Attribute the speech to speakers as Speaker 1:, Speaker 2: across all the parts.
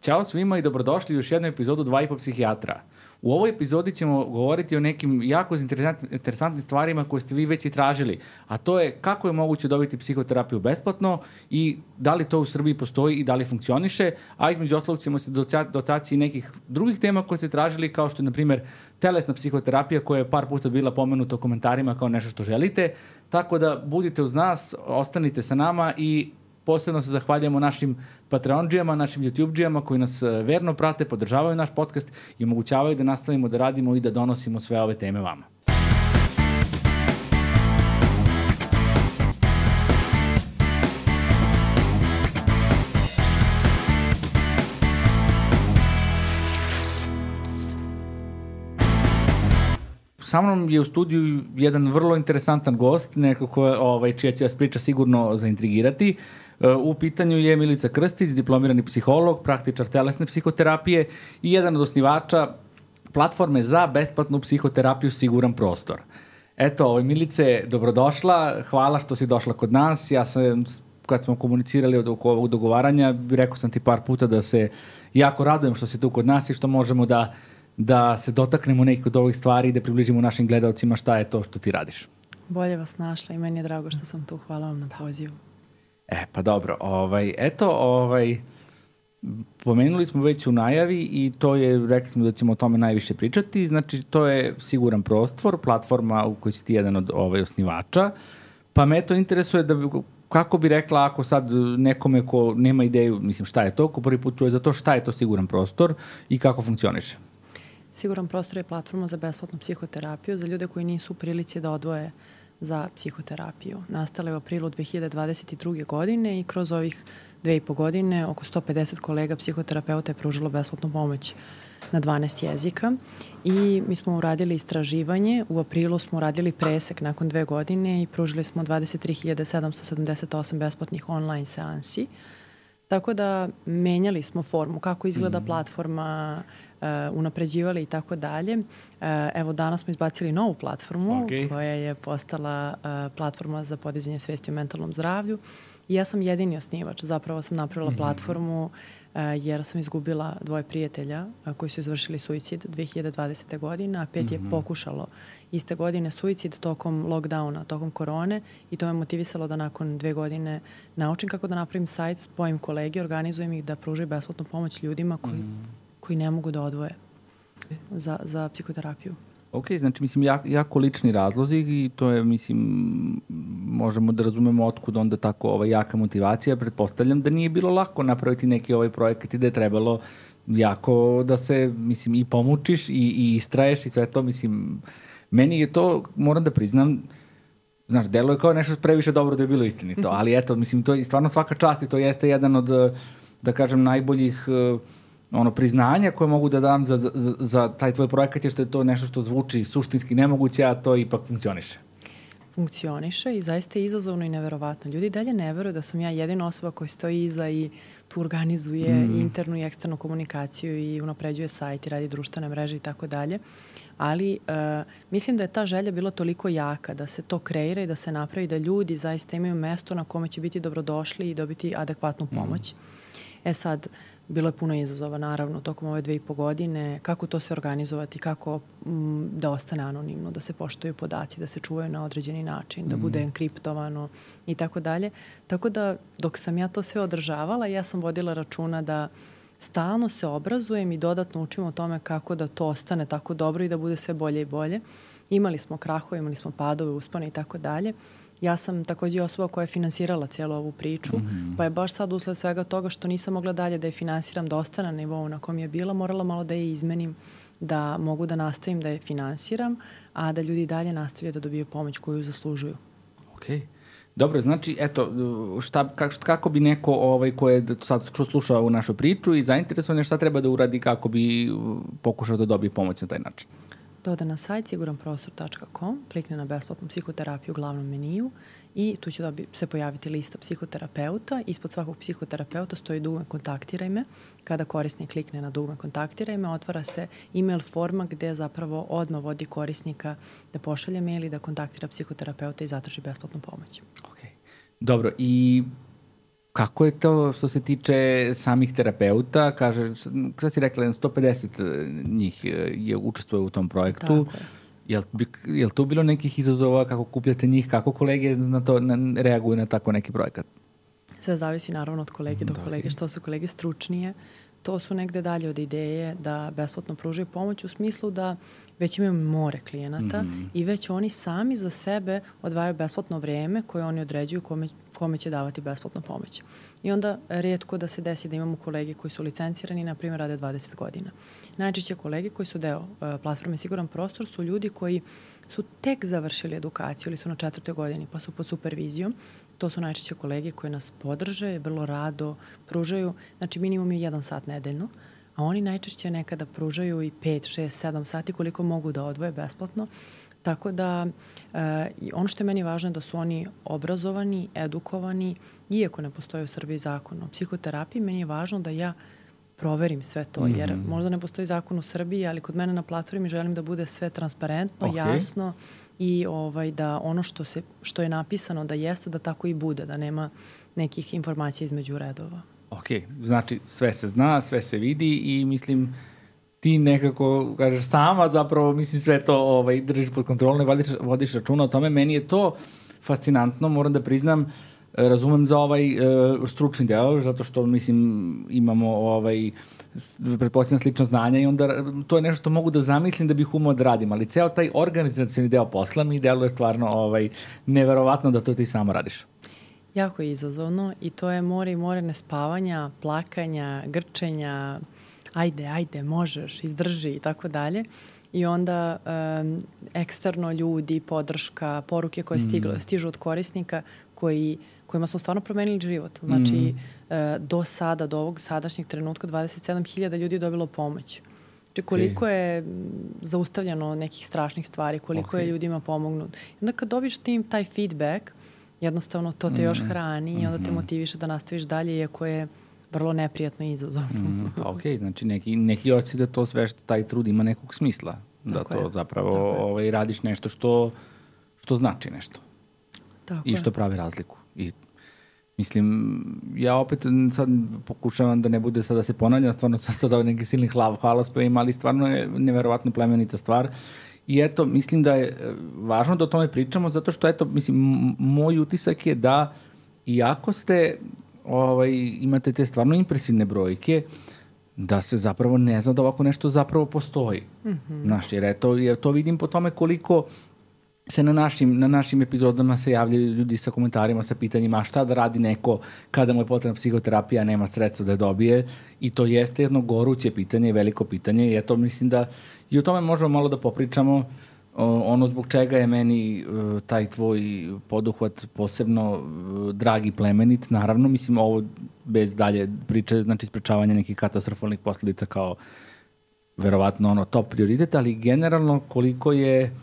Speaker 1: Ćao svima i dobrodošli u još jednu epizodu 2,5 psihijatra. U ovoj epizodi ćemo govoriti o nekim jako interesantnim stvarima koje ste vi već i tražili, a to je kako je moguće dobiti psihoterapiju besplatno i da li to u Srbiji postoji i da li funkcioniše, a između ostalog ćemo se dotaći nekih drugih tema koje ste tražili, kao što je, na primjer, telesna psihoterapija koja je par puta bila pomenuta u komentarima kao nešto što želite, tako da budite uz nas, ostanite sa nama i posebno se zahvaljujemo našim Patreon-džijama, našim YouTube-džijama koji nas verno prate, podržavaju naš podcast i omogućavaju da nastavimo da radimo i da donosimo sve ove teme vama. Sa mnom je u studiju jedan vrlo interesantan gost, neko čija će vas priča sigurno zaintrigirati. U pitanju je Milica Krstić, diplomirani psiholog, praktičar telesne psihoterapije i jedan od osnivača platforme za besplatnu psihoterapiju Siguran prostor. Eto, Milice, dobrodošla, hvala što si došla kod nas. Ja sam, kad smo komunicirali oko ovog dogovaranja, rekao sam ti par puta da se jako radujem što si tu kod nas i što možemo da se dotaknemo nekih od ovih stvari i da približimo našim gledalcima šta je to što ti radiš.
Speaker 2: Bolje vas našla i meni je drago što sam tu. Hvala vam na pozivu.
Speaker 1: Pa dobro. Pomenuli smo već u najavi i to je, rekli smo da ćemo o tome najviše pričati. Znači, to je Siguran prostor, platforma u kojoj si ti jedan od osnivača. Pa me to interesuje kako bi rekla ako sad nekome ko nema ideju, mislim šta je to, ko prvi put čuje za to, šta je to Siguran prostor i kako funkcioniše?
Speaker 2: Siguran prostor je platforma za besplatnu psihoterapiju za ljude koji nisu u prilici da odvoje za psihoterapiju. Nastala je u aprilu 2022. godine i kroz ovih 2,5 godine oko 150 kolega psihoterapeuta je pružilo besplatnu pomoć na 12 jezika i mi smo uradili istraživanje. U aprilu smo uradili presek nakon 2 godine i pružili smo 23.778 besplatnih online seansi. Tako da menjali smo formu, kako izgleda platforma, unapređivali i tako dalje. Evo, danas smo izbacili novu platformu koja je postala platforma za podizanje svesti o mentalnom zdravlju. I ja sam jedini osnivač. Zapravo sam napravila platformu jer sam izgubila 2 prijatelja koji su izvršili suicid 2020. godine, a 5 je pokušalo iste godine suicid tokom lockdowna, tokom korone i to me motivisalo da nakon 2 godine naučim kako da napravim sajt, spojim kolege, organizujem ih da pružaju besplatnu pomoć ljudima koji ne mogu da odvoje za psihoterapiju.
Speaker 1: Ok, znači, mislim, jako lični razlozi i to je, mislim, možemo da razumemo otkud onda tako jaka motivacija. Pretpostavljam da nije bilo lako napraviti neki projekat i da je trebalo jako da se, mislim, i pomučiš i istraješ i sve to, mislim, meni je to, moram da priznam, znaš, delo je kao nešto previše dobro da je bilo istinito, ali eto, mislim, to je stvarno svaka čast i to jeste jedan od, da kažem, najboljih priznanja koje mogu da dam za taj tvoj projekat je što je to nešto što zvuči suštinski nemoguće, a to ipak funkcioniše.
Speaker 2: Funkcioniše i zaista je izazovno i neverovatno. Ljudi dalje ne veruju da sam ja jedina osoba koja stoji iza i tu organizuje internu i eksternu komunikaciju i unapređuje sajt i radi društvene mreže i tako dalje. Ali mislim da je ta želja bila toliko jaka da se to kreira i da se napravi da ljudi zaista imaju mesto na kome će biti dobrodošli i dobiti adekvatnu pomoć. Sad, bilo je puno izazova, naravno, tokom ove 2,5 godine, kako to sve organizovati, kako da ostane anonimno, da se poštuju podaci, da se čuvaju na određeni način, da bude enkriptovano i tako dalje. Tako da, dok sam ja to sve održavala, ja sam vodila računa da stalno se obrazujem i dodatno učim o tome kako da to ostane tako dobro i da bude sve bolje i bolje. Imali smo krahove, imali smo padove, uspone i tako dalje. Ja sam takođe osoba koja je finansirala cijelu ovu priču, pa je baš sad usled svega toga što nisam mogla dalje da je finansiram, da ostane na nivou na kom je bila, morala malo da je izmenim, da mogu da nastavim da je finansiram, a da ljudi dalje nastavljaju da dobiju pomoć koju zaslužuju.
Speaker 1: Okej. Dobro, znači, eto, kako bi neko ko je sad slušao ovu našu priču i zainteresovan je šta treba da uradi kako bi pokušao da dobije pomoć na taj način?
Speaker 2: Doda na sajt siguranprostor.com, klikne na besplatnu psihoterapiju u glavnom meniju i tu će se pojaviti lista psihoterapeuta. Ispod svakog psihoterapeuta stoji dugme kontaktiraj me. Kada korisnik klikne na dugme kontaktiraj me, otvara se email forma gde zapravo odmah vodi korisnika da pošalje mail i da kontaktira psihoterapeuta i zatraži besplatnu pomoć.
Speaker 1: Okay. Dobro, i Kako je to što se tiče samih terapeuta? Kaže, kada si rekla, 150 njih je učestvuje u tom projektu.
Speaker 2: Tako je.
Speaker 1: Je li tu bilo nekih izazova, kako kupljate njih, kako kolege reaguju na tako neki projekat?
Speaker 2: Sve zavisi naravno od kolege do kolege, što su kolege stručnije. To su negde dalje od ideje da besplatno pružaju pomoć u smislu da već imaju more klijenata i već oni sami za sebe odvajaju besplatno vreme koje oni određuju kome će davati besplatnu pomoć. I onda rijetko da se desi da imamo kolege koji su licencirani i, na primjer, rade 20 godina. Najčešće kolege koji su deo platforme Siguran prostor su ljudi koji su tek završili edukaciju ili su na 4. godini pa su pod supervizijom. To su najčešće kolege koji nas podrže, vrlo rado pružaju, znači minimum je 1 sat nedeljno, a oni najčešće nekada pružaju i 5, 6, 7 sati koliko mogu da odvoje besplatno. Tako da ono što je meni važno je da su oni obrazovani, edukovani, iako ne postoji u Srbiji zakon o psihoterapiji, meni je važno da ja proverim sve to, jer možda ne postoji zakon u Srbiji, ali kod mene na platformi želim da bude sve transparentno, jasno i da ono što je napisano da jeste, da tako i bude, da nema nekih informacija između redova.
Speaker 1: Ok, znači sve se zna, sve se vidi i mislim ti nekako, kažeš sama zapravo, mislim sve to držiš pod kontrolom i vodiš računa o tome. Meni je to fascinantno, moram da priznam, razumem za stručni deo, zato što, mislim, imamo pretpostavljam slično znanja i onda to je nešto što mogu da zamislim da bih umeo da radim, ali ceo taj organizacioni deo posla mi deluje stvarno neverovatno da to ti samo radiš.
Speaker 2: Jako je izazovno i to je more i more nespavanja, plakanja, grčenja, ajde, možeš, izdrži i tako dalje. I onda eksterno ljudi, podrška, poruke koje stižu od korisnika kojima smo stvarno promenili život. Znači, do sada, do ovog sadašnjeg trenutka 27.000 ljudi je dobilo pomoć. Znači, koliko je zaustavljeno nekih strašnih stvari, koliko je ljudima pomognuto. I onda kad dobiš taj feedback, jednostavno to te još hrani i onda te motiviše da nastaviš dalje, iako je vrlo neprijatno i izazovno.
Speaker 1: Ok, znači neki osjećaj da to sve što taj trud ima nekog smisla. Da to zapravo radiš nešto što znači nešto. I što pravi razliku. I mislim, ja opet sad pokušavam da ne bude sad da se ponavljam, stvarno sam sad dao neki silni hvalospevima, ali stvarno je neverovatno plemenita stvar. I eto, mislim da je važno da o tome pričamo, zato što, eto, mislim, moj utisak je da iako ste imate te stvarno impresivne brojke, da se zapravo ne zna da ovako nešto zapravo postoji. Znaš, jer to vidim po tome koliko se na našim epizodama se javljaju ljudi sa komentarima, sa pitanjima šta da radi neko kada mu je potrebna psihoterapija, a nema sredstva da je dobije. I to jeste jedno goruće pitanje, veliko pitanje. I eto, mislim da i o tome možemo malo da popričamo. Ono zbog čega je meni taj tvoj poduhvat posebno dragi, plemenit, naravno, mislim, ovo bez dalje priče, znači sprečavanje nekih katastrofalnih posledica kao verovatno top prioritet, ali generalno koliko je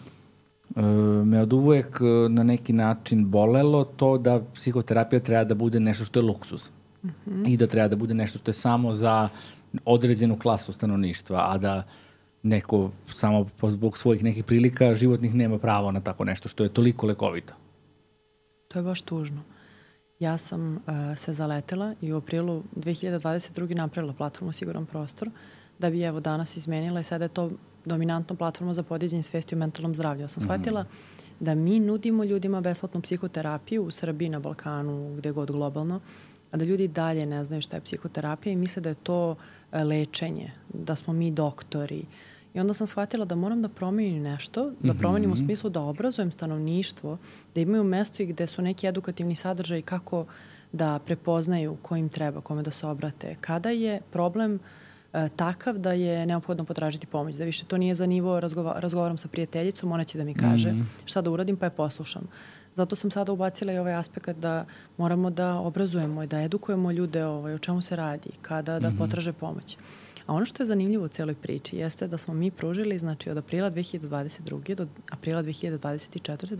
Speaker 1: me od uvek na neki način bolelo to da psihoterapija treba da bude nešto što je luksuz i da treba da bude nešto što je samo za određenu klasu stanovništva, a da neko samo zbog svojih nekih prilika životnih nema pravo na tako nešto što je toliko lekovito.
Speaker 2: To je baš tužno. Ja sam se zaletela i u aprilu 2022. napravila platformu Siguran prostor, da bi evo danas izmenila i sada je to dominantno platforma za podizanje svesti o mentalnom zdravlju. Ja sam shvatila da mi nudimo ljudima besplatnu psihoterapiju u Srbiji, na Balkanu, gde god globalno, a da ljudi dalje ne znaju šta je psihoterapija i misle da je to lečenje, da smo mi doktori. I onda sam shvatila da moram da promenim nešto, da promenim u smislu da obrazujem stanovništvo, da imaju mesto i gde su neki edukativni sadržaji kako da prepoznaju ko im treba, kome da se obrate. Kada je problem takav da je neophodno potražiti pomoć, da više to nije za nivo razgovaram sa prijateljicom, ona će da mi kaže šta da uradim, pa je poslušam. Zato sam sada ubacila i ovaj aspekt da moramo da obrazujemo i da edukujemo ljude o čemu se radi, kada da potraže pomoć. A ono što je zanimljivo u celoj priči jeste da smo mi pružili, znači od aprila 2022. do aprila 2024.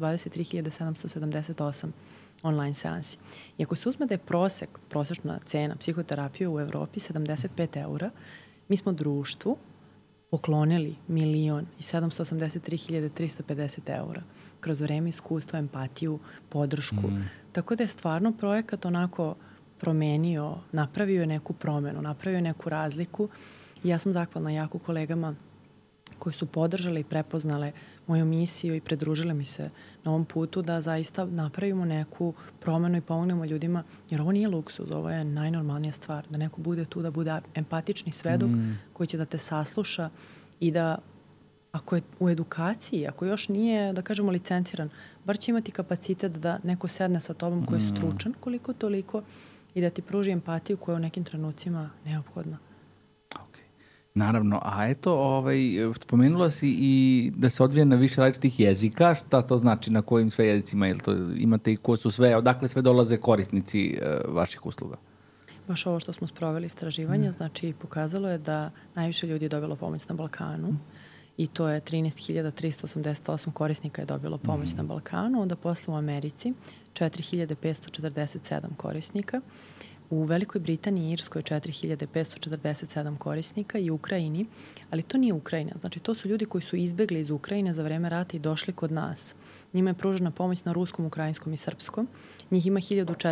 Speaker 2: 23.778 online seansi. I ako se uzme da je prosečna cena psihoterapije u Evropi 75 eura, mi smo društvu poklonili 1.783.350 eura kroz vreme, iskustvo, empatiju, podršku. Tako da je stvarno projekat onako promenio, napravio je neku promenu, napravio je neku razliku. I ja sam zahvalna jako kolegama koji su podržali i prepoznale moju misiju i pridružile mi se na ovom putu da zaista napravimo neku promenu i pomognemo ljudima, jer ovo nije luksuz, ovo je najnormalnija stvar, da neko bude tu, da bude empatični svedok koji će da te sasluša i da ako je u edukaciji, ako još nije, da kažemo, licenciran, bar će imati kapacitet da neko sedne sa tobom koji je stručan koliko toliko i da ti pruži empatiju koja je u nekim trenucima neophodna.
Speaker 1: Naravno, a eto, spomenula si i da se odvija na više različitih jezika. Šta to znači, na kojim sve jezicima? Jel to imate i ko su sve, odakle sve dolaze korisnici vaših usluga?
Speaker 2: Baš ovo što smo sproveli istraživanje, znači pokazalo je da najviše ljudi je dobilo pomoć na Balkanu i to je 13.388 korisnika je dobilo pomoć na Balkanu, onda posle u Americi 4.547 korisnika, u Velikoj Britaniji i Irskoj 4.547 korisnika i u Ukrajini, ali to nije Ukrajina, znači to su ljudi koji su izbegli iz Ukrajine za vreme rata i došli kod nas. Njima je pružena pomoć na ruskom, ukrajinskom i srpskom. Njih ima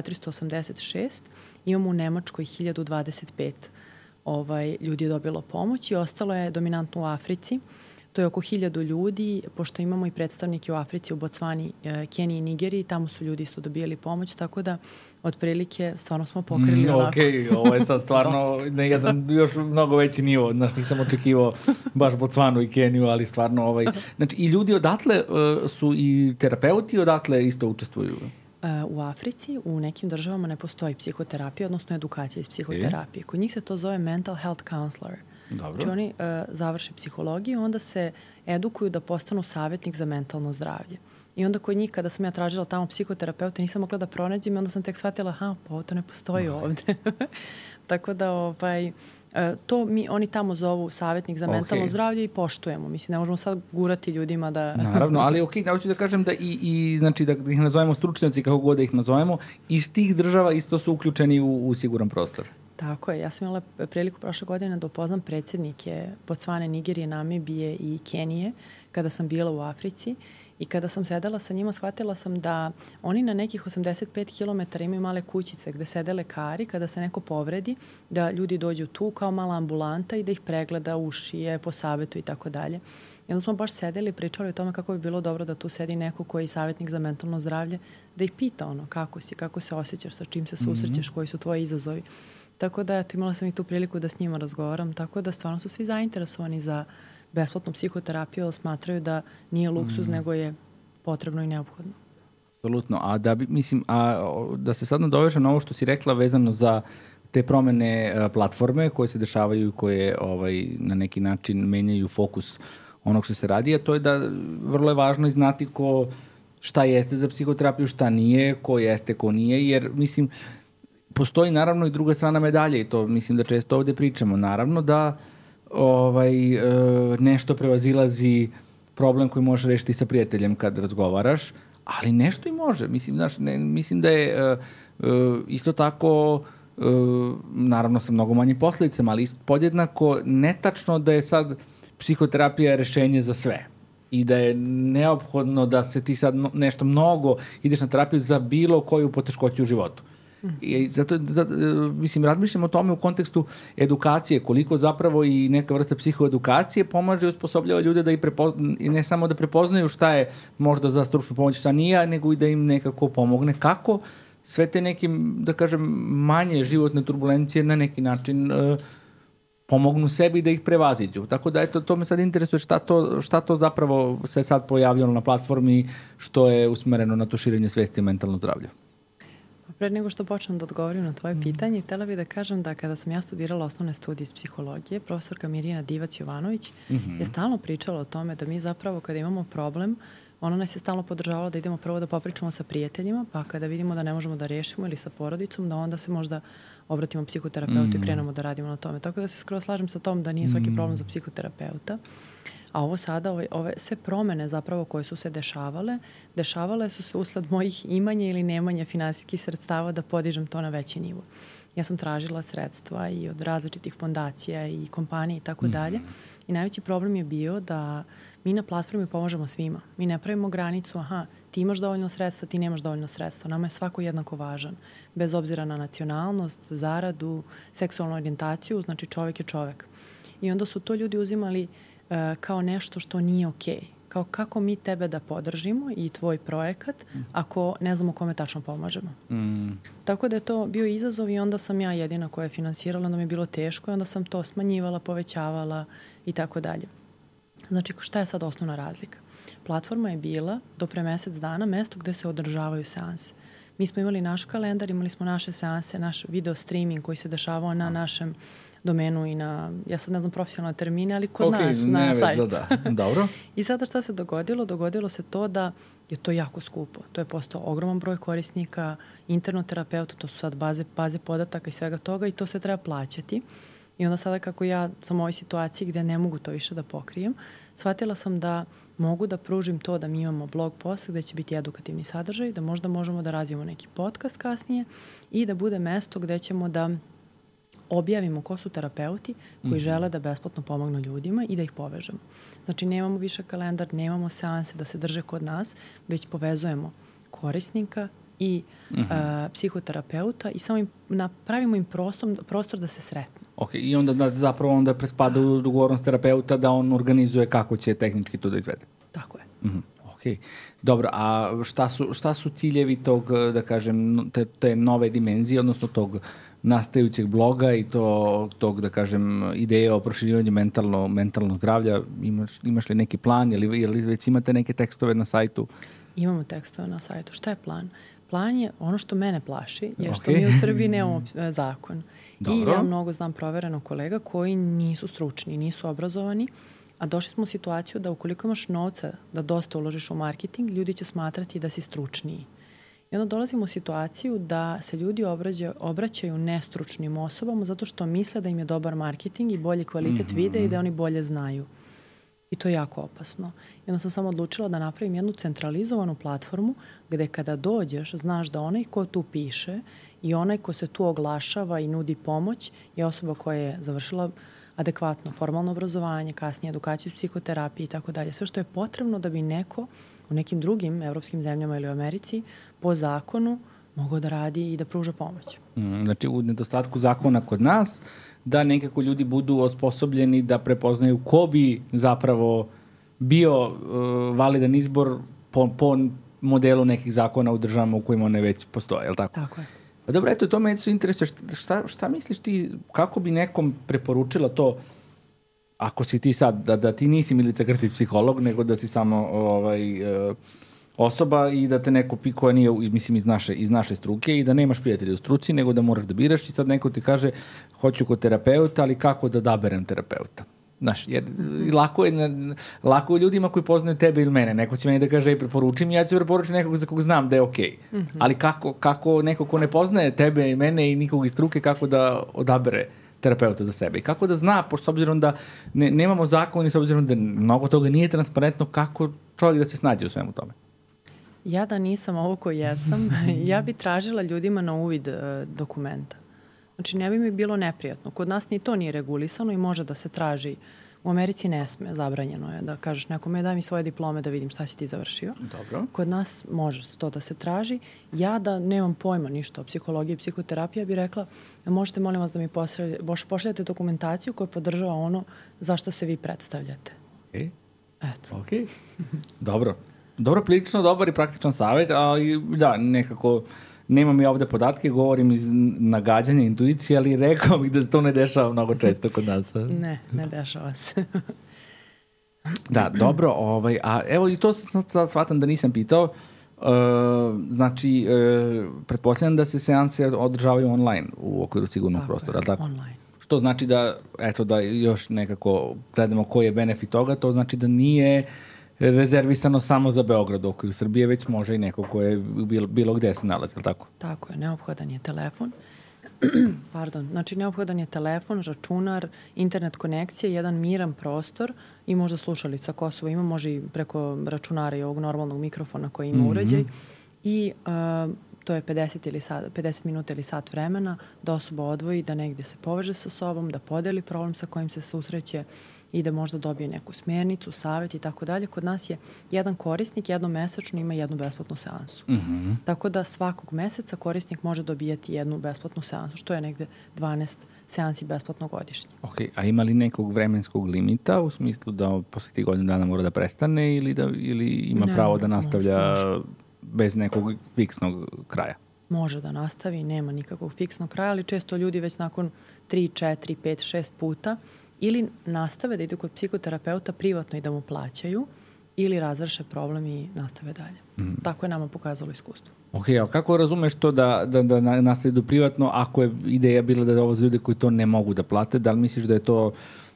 Speaker 2: 1486, imamo u Nemačkoj 1025 ljudi je dobilo pomoć i ostalo je dominantno u Africi. To je oko 1000 ljudi, pošto imamo i predstavnike u Africi, u Bocvani, Keniji i Nigeriji, tamo su ljudi isto dobijali pomoć, tako da otprilike stvarno smo pokrili onako.
Speaker 1: Okej, ovo je sad stvarno jedan još mnogo veći nivo, znači nisam očekivao baš Bocvanu i Keniju, ali stvarno znači i ljudi odatle su i terapeuti odatle isto učestvuju?
Speaker 2: U Africi, u nekim državama ne postoji psihoterapija, odnosno edukacija iz psihoterapije. Kod njih se to zove mental health counselor.
Speaker 1: Dobro.
Speaker 2: Znači oni završe psihologiju, onda se edukuju da postanu savjetnik za mentalno zdravlje. I onda kod njih, kada sam ja tražila tamo psihoterapeuta, nisam mogla da pronađem i onda sam tek shvatila, pa ovo to ne postoji ovde. Tako da to oni tamo zovu savjetnik za mentalno zdravlje i poštujemo. Mislim, ne možemo sad gurati ljudima da...
Speaker 1: Naravno, ali hoću da kažem da znači da ih nazovemo stručnjaci, kako god da ih nazovemo, iz tih država isto su uključeni u siguran prostor.
Speaker 2: Tako je. Ja sam imala priliku prošle godine da upoznam predsjednike Bocvane, Nigerije, Namibije i Kenije kada sam bila u Africi i kada sam sedela sa njima shvatila sam da oni na nekih 85 km imaju male kućice gde sede lekari kada se neko povredi, da ljudi dođu tu kao mala ambulanta i da ih pregleda, ušije, po savetu i tako dalje. I onda smo baš sedeli i pričali o tome kako bi bilo dobro da tu sedi neko koji je savjetnik za mentalno zdravlje, da ih pita kako si, kako se osjećaš, sa čim se susrećeš, koji su tvoji izazovi. Tako da, imala sam i tu priliku da s njima razgovaram, tako da stvarno su svi zainteresovani za besplatnu psihoterapiju, ali smatraju da nije luksuz, nego je potrebno i neophodno.
Speaker 1: Apsolutno, a da se sad nadovežem na ovo što si rekla vezano za te promene platforme koje se dešavaju i koje na neki način menjaju fokus onog što se radi, a to je da vrlo je važno i znati šta jeste za psihoterapiju, šta nije, ko jeste, ko nije, jer mislim, postoji naravno i druga strana medalje i to mislim da često ovde pričamo. Naravno da nešto prevazilazi problem koji možeš rešiti sa prijateljem kad razgovaraš, ali nešto i može. Mislim da je isto tako, naravno sa mnogo manjim posledicama, ali podjednako netačno da je sad psihoterapija rešenje za sve i da je neophodno da se ti sad nešto mnogo ideš na terapiju za bilo koju poteškoću u životu. I zato, razmišljam o tome u kontekstu edukacije, koliko zapravo i neka vrsta psihoedukacije pomaže i usposobljava ljude da i ne samo da prepoznaju šta je možda za stručnu pomoć, šta nije, nego i da im nekako pomogne. Kako sve te neke, da kažem, manje životne turbulencije na neki način pomognu sebi da ih prevaziđu. Tako da, eto, to me sad interesuje šta to zapravo se sad pojavljalo na platformi što je usmereno na to širenje svesti o mentalnom zdravlju.
Speaker 2: Pre nego što počnem da odgovorim na tvoje pitanje, htjela bih da kažem da kada sam ja studirala osnovne studije iz psihologije, profesorka Mirjana Divac-Jovanović je stalno pričala o tome da mi zapravo kada imamo problem, ona nas je stalno podržavala da idemo prvo da popričamo sa prijateljima, pa kada vidimo da ne možemo da rešimo ili sa porodicom, da onda se možda obratimo psihoterapeutu i krenemo da radimo na tome. Tako da se skoro slažem sa tom da nije svaki problem za psihoterapeuta. A ovo sada, ove sve promene zapravo koje su se dešavale su se usled mojih imanja ili nemanja finansijskih sredstava da podižem to na veći nivo. ja sam tražila sredstva i od različitih fondacija i kompanija i tako dalje. I najveći problem je bio da mi na platformi pomožemo svima. Mi ne pravimo granicu, ti imaš dovoljno sredstva, ti nemaš dovoljno sredstva. Nama je svako jednako važan. Bez obzira na nacionalnost, zaradu, seksualnu orijentaciju, znači čovek je čovek. I onda su to ljudi uzimali kao nešto što nije okej. Kao kako mi tebe da podržimo i tvoj projekat ako ne znamo kome tačno pomažemo. Tako da je to bio izazov i onda sam ja jedina koja je finansirala, onda mi je bilo teško i onda sam to smanjivala, povećavala i tako dalje. Znači, šta je sad osnovna razlika? Platforma je bila do pre mesec dana mesto gde se održavaju seanse. Mi smo imali naš kalendar, imali smo naše seanse, naš video streaming koji se dešavao na našem domenu i na, ja sad ne znam profesionalne termine, ali kod nas na sajtu.
Speaker 1: Dobro.
Speaker 2: I sada šta se dogodilo? Dogodilo se to da je to jako skupo. To je postao ogroman broj korisnika, internoterapeuta, to su sad baze podataka i svega toga i to sve treba plaćati. I onda sada kako ja sam u ovoj situaciji gde ne mogu to više da pokrijem, shvatila sam da mogu da pružim to da mi imamo blog post gde će biti edukativni sadržaj, da možda možemo da razvijemo neki podcast kasnije i da bude mesto gde ćemo da objavimo ko su terapeuti koji žele da besplatno pomognu ljudima i da ih povežemo. Znači, nemamo više kalendar, nemamo seanse da se drže kod nas, već povezujemo korisnika i psihoterapeuta i samo pravimo im prostor da se sretnu.
Speaker 1: Ok, i onda zapravo onda prespada u dogovornost terapeuta da on organizuje kako će tehnički to da izvede.
Speaker 2: Tako je.
Speaker 1: Ok, dobro, a šta su ciljevi tog, da kažem, te nove dimenzije, odnosno tog nastajućeg bloga i tog, da kažem, ideje o proširivanju mentalnog zdravlja? Imaš li neki plan ili već imate neke tekstove na sajtu?
Speaker 2: Imamo tekstove na sajtu. Šta je plan? Plan je, ono što mene plaši, je što mi u Srbiji nemamo zakon. Dobro. I ja mnogo znam provereno kolega koji nisu stručni, nisu obrazovani, a došli smo u situaciju da ukoliko imaš novca da dosta uložiš u marketing, ljudi će smatrati da si stručniji. I onda dolazimo u situaciju da se ljudi obraćaju nestručnim osobama zato što misle da im je dobar marketing i bolji kvalitet vide i da oni bolje znaju. I to je jako opasno. I onda sam samo odlučila da napravim jednu centralizovanu platformu gde kada dođeš, znaš da onaj ko tu piše i onaj ko se tu oglašava i nudi pomoć je osoba koja je završila adekvatno formalno obrazovanje, kasnije edukaciju psihoterapije i tako dalje. Sve što je potrebno da bi neko u nekim drugim evropskim zemljama ili u Americi po zakonu mogao da radi i da pruža pomoć.
Speaker 1: Znači, u nedostatku zakona kod nas, da nekako ljudi budu osposobljeni da prepoznaju ko bi zapravo bio validan izbor po modelu nekih zakona u državama u kojima one već postoje, je li tako?
Speaker 2: Tako je.
Speaker 1: Pa dobro, eto, to me su interesuje. Šta misliš ti, kako bi nekom preporučila to, ako si ti sad, da ti nisi Milica Krtić psiholog, nego da si samo osoba i da te neko koja nije, mislim, iz naše struke i da nemaš prijatelja u struci, nego da moraš da biraš i sad neko ti kaže hoću kod terapeuta, ali kako da odaberem terapeuta? Znaš, jer lako je ljudima koji poznaju tebe ili mene. Neko će meni da kaže, preporučim, ja ću preporučiti nekog za kog znam da je okej. Ali kako neko ko ne poznaje tebe i mene i nikog iz struke, kako da odabere terapeuta za sebe? I kako da zna, s obzirom da nemamo zakon i s obzirom da mnogo toga nije transparentno, kako čovjek da se snađe u svemu tome?
Speaker 2: Ja da nisam ovo koji jesam, ja bi tražila ljudima na uvid dokumenta. Znači, ne bi mi bilo neprijatno. Kod nas ni to nije regulisano i može da se traži. U Americi ne sme, zabranjeno je da kažeš nekome daj mi svoje diplome da vidim šta si ti završio.
Speaker 1: Dobro.
Speaker 2: Kod nas može to da se traži. Ja da nemam pojma ništa o psihologiji i psihoterapiji, bi rekla možete molim vas da mi pošaljete dokumentaciju koja podržava ono za što se vi predstavljate.
Speaker 1: Okay.
Speaker 2: Eto.
Speaker 1: Ok. Dobro, prilično dobar i praktičan savjet, ali da, nekako nemam ja ovde podatke, govorim iz nagađanja, intuicije, ali rekao bih da se to ne dešava mnogo često kod nas.
Speaker 2: Ne dešava se.
Speaker 1: Da, dobro, a evo i to sad shvatam da nisam pitao, znači, pretpostavljam da se seanse održavaju online u okviru sigurnog prostora, tako?
Speaker 2: Online.
Speaker 1: Što znači da, eto, da još nekako gledamo koji je benefit toga, to znači da nije rezervisano samo za Beograd u okviru Srbije, već može i neko ko je bilo gde se nalazi, ali tako?
Speaker 2: Tako je, neophodan je telefon. Znači, neophodan je telefon, računar, internet konekcija, jedan miran prostor i možda slušalica Kosovo ima, može i preko računara i ovog normalnog mikrofona koji ima uređaj. I to je 50 minuta ili sat vremena da osoba odvoji, da negdje se poveže sa sobom, da podeli problem sa kojim se susreće i da možda dobije neku smjernicu, savjet i tako dalje. Kod nas je jedan korisnik jednom mesečno ima jednu besplatnu seansu. Tako da svakog meseca korisnik može dobijati jednu besplatnu seansu, što je negde 12 seansi besplatno godišnje.
Speaker 1: Ok, a ima li nekog vremenskog limita u smislu da posle tih godina dana mora da prestane ili ima pravo da nastavlja bez nekog fiksnog kraja?
Speaker 2: Može da nastavi, nema nikakvog fiksnog kraja, ali često ljudi već nakon 3, 4, 5, 6 puta ili nastave da idu kod psihoterapeuta privatno i da mu plaćaju ili razvrše problem i nastave dalje. Tako je nama pokazalo iskustvo.
Speaker 1: Ok, a kako razumeš to da nastave idu privatno ako je ideja bila da je ovo za ljude koji to ne mogu da plate? Da li misliš da je to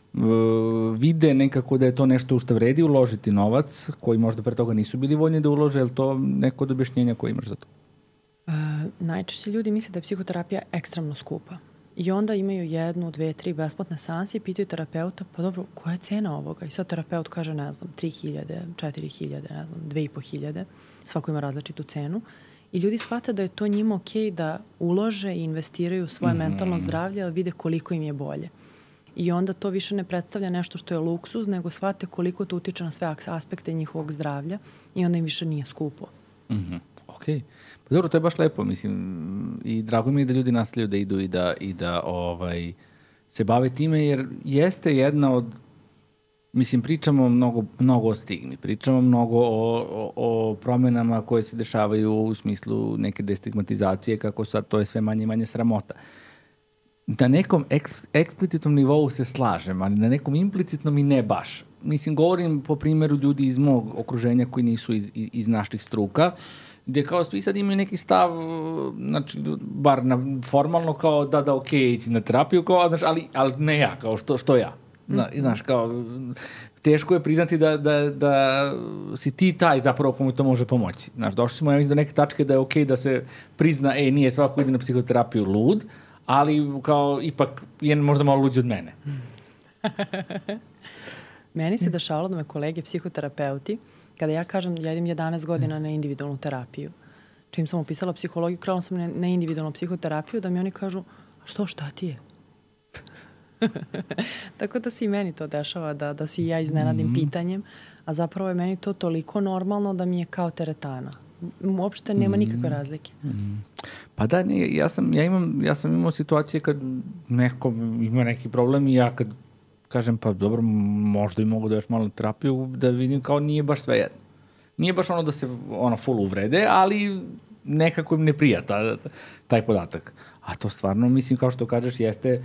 Speaker 1: vide nekako da je to nešto u što vredi uložiti novac koji možda pre toga nisu bili voljni da ulože, je li to neko od objašnjenja koje imaš za to?
Speaker 2: Najčešće ljudi misle da je psihoterapija ekstremno skupa. I onda imaju 1, 2, 3 besplatne seanse i pitaju terapeuta, pa dobro, koja je cena ovoga? I sad terapeut kaže, ne znam, 3.000, 4.000, ne znam, 2.500, svako ima različitu cenu. I ljudi shvate da je to njima okej da ulože i investiraju u svoje mentalno zdravlje, ali vide koliko im je bolje. I onda to više ne predstavlja nešto što je luksuz, nego shvate koliko to utiče na sve aspekte njihovog zdravlja i onda im više nije skupo.
Speaker 1: Ok. Pa dobro, to je baš lepo, mislim, i drago mi je da ljudi nastavljaju da idu i da se bave time, jer jeste jedna od, mislim, pričamo mnogo o stigmi, pričamo mnogo o promenama koje se dešavaju u smislu neke destigmatizacije, kako sad to je sve manje i manje sramota. Na nekom eksplicitnom nivou se slažem, ali na nekom implicitnom i ne baš. Mislim, govorim po primjeru ljudi iz mog okruženja koji nisu iz naših struka, gdje kao svi sad imaju neki stav, znači, bar formalno kao da, ok, ići na terapiju, kao, znaš, ali ne ja, kao što ja. Znaš, kao, teško je priznati da si ti taj zapravo komu to može pomoći. Znaš, došli smo, ja mislim, do neke tačke da je ok da se prizna, nije svako ide na psihoterapiju lud, ali kao ipak je možda malo luđi od mene.
Speaker 2: Meni se dešavalo da me kolege psihoterapeuti, kada ja kažem ja idem 11 godina na individualnu terapiju, čim sam upisala psihologiju, krenula sam na individualnu psihoterapiju, da mi oni kažu, šta ti je? Tako da se i meni to dešava, da si ja iznenadim pitanjem, a zapravo je meni to toliko normalno da mi je kao teretana. Uopšte nema nikakve razlike.
Speaker 1: Pa da, ja sam imao situacije kad neko ima neki problem i ja kad kažem, pa dobro, možda i mogu da još malo terapiju, da vidim kao nije baš sve jedno. Nije baš ono da se full uvrede, ali nekako im ne prija taj podatak. A to stvarno, mislim, kao što kažeš, jeste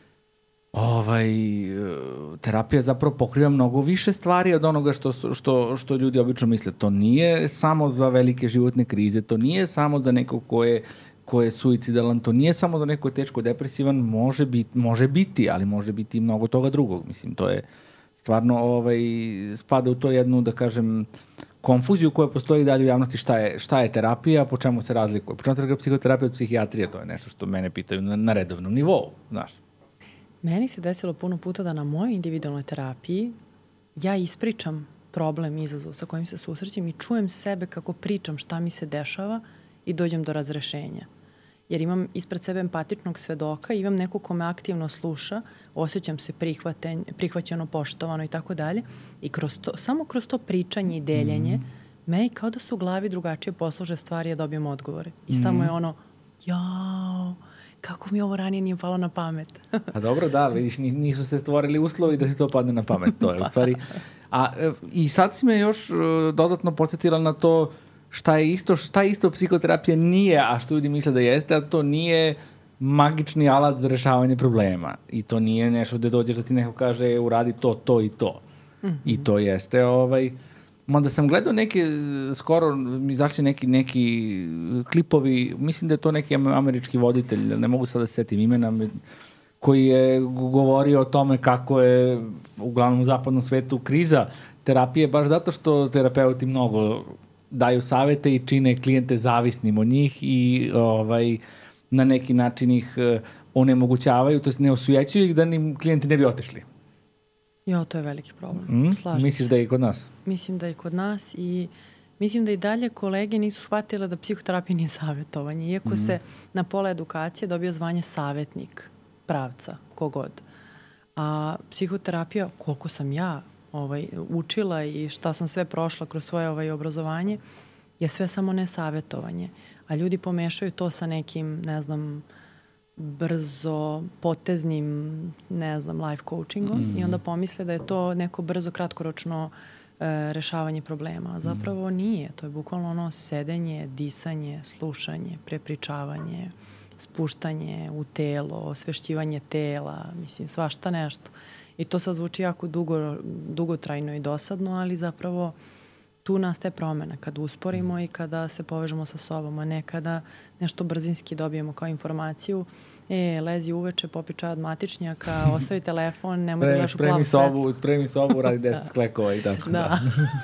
Speaker 1: terapija zapravo pokriva mnogo više stvari od onoga što ljudi obično misle. To nije samo za velike životne krize, to nije samo za nekog ko je suicidalan, to nije samo za neko ko je teško depresivan, može biti, ali može biti i mnogo toga drugog. Mislim, to je stvarno spada u to jednu, da kažem, konfuziju koja postoji dalje u javnosti šta je terapija, po čemu se razlikuje. Po čemu se razlikuje psihoterapija od psihijatrije, to je nešto što mene pitaju na redovnom nivou, znaš.
Speaker 2: Meni se desilo puno puta da na mojoj individualnoj terapiji ja ispričam problem, izazov sa kojim se susrećem i čujem sebe kako pričam šta mi se dešava i dođem do razrešenja. Jer imam ispred sebe empatičnog svedoka, imam nekog ko me aktivno sluša, osjećam se prihvaćeno, poštovano i tako dalje. I samo kroz to pričanje i deljenje, meni kao da su u glavi drugačije poslože stvari, ja dobijem odgovore. I samo je jao, kako mi ovo ranije nije palo na pamet.
Speaker 1: A dobro, da, vidiš, nisu se stvorili uslovi da ti to padne na pamet. To je u stvari. I sad si me još dodatno podsjetila na to šta isto psihoterapija nije, a što ljudi misle da jeste, a to nije magični alat za rešavanje problema. I to nije nešto gde dođeš da ti neko kaže uradi to i to. I to jeste mada sam gledao neke, skoro mi izašli neki klipovi, mislim da je to neki američki voditelj, ne mogu sad da se setim imena, koji je govorio o tome kako je uglavnom u zapadnom svetu kriza terapije, baš zato što terapeuti mnogo daju savete i čine klijente zavisnim od njih i na neki način ih onemogućavaju, to jest ne osujećuju ih da ni klijenti ne bi otišli.
Speaker 2: Jo, to je veliki problem. Slažem
Speaker 1: Misliš da je i kod nas?
Speaker 2: Mislim da je i kod nas i Mislim da i dalje kolege nisu shvatile da psihoterapija nije savjetovanje. Iako se na pola edukacije dobio zvanje savjetnik pravca, kogod. A psihoterapija, koliko sam ja učila i šta sam sve prošla kroz svoje obrazovanje, je sve samo ne savjetovanje. A ljudi pomešaju to sa nekim, ne znam, brzo poteznim, ne znam, life coachingom i onda pomisle da je to neko brzo kratkoročno rešavanje problema. Zapravo nije. To je bukvalno ono sedenje, disanje, slušanje, prepričavanje, spuštanje u telo, osvešćivanje tela, mislim, svašta nešto. I to sad zvuči jako dugotrajno i dosadno, ali zapravo tu nastaje promena kad usporimo i kada se povežemo sa sobom, a ne kada nešto brzinski dobijemo kao informaciju. Lezi uveče, popi čaj od matičnjaka, ostavi telefon, nemoj da gledaš u plavu svetlu.
Speaker 1: Spremi sobu, radi 10 sklekova i tako.
Speaker 2: Da.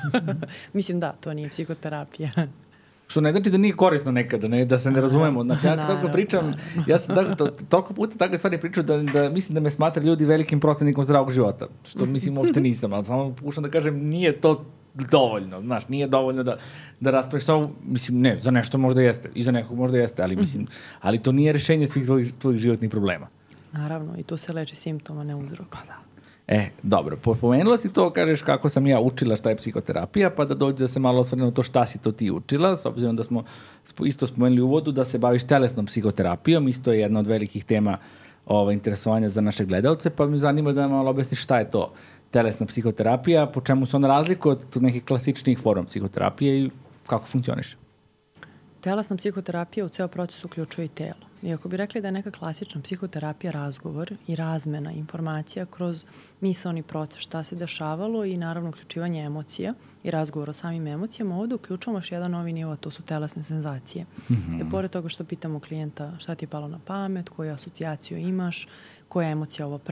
Speaker 2: Mislim da, to nije psihoterapija.
Speaker 1: Što ne znači da nije korisno nekada, ne, da se ne razumemo. Znači, ja toliko pričam, ja sam toliko puta takve stvari pričao da mislim da me smatra ljudi velikim protivnikom zdravog života. Što mislim uopšte nisam, ali samo pokušam da kažem nije to dovoljno, znaš, nije dovoljno da raspraviš samo, mislim, ne, za nešto možda jeste, i za nekog možda jeste, ali mislim, ali to nije rešenje svih tvojih životnih problema.
Speaker 2: Naravno, i tu se leči simptoma, ne uzrok.
Speaker 1: Pa da. Dobro, pomenula si to, kažeš kako sam ja učila šta je psihoterapija, pa da dođe da se malo osvrnemo to šta si to ti učila, s obzirom da smo isto spomenuli u uvodu da se baviš telesnom psihoterapijom, isto je jedna od velikih tema interesovanja za naše gledalce, pa mi zanima da malo objasniš šta je to telesna psihoterapija, po čemu se ona razlikuje od nekih klasičnih forma psihoterapije i kako funkcioniše?
Speaker 2: Telesna psihoterapija u ceo proces uključuje i telo. Iako bi rekli da je neka klasična psihoterapija razgovor i razmena informacija kroz misaoni proces šta se dešavalo i naravno uključivanje emocija i razgovor o samim emocijama, ovde uključujemo još jedan novi nivo, to su telesne senzacije. Pored toga što pitamo klijenta šta ti je palo na pamet, koju asocijaciju imaš, koja emocija ovo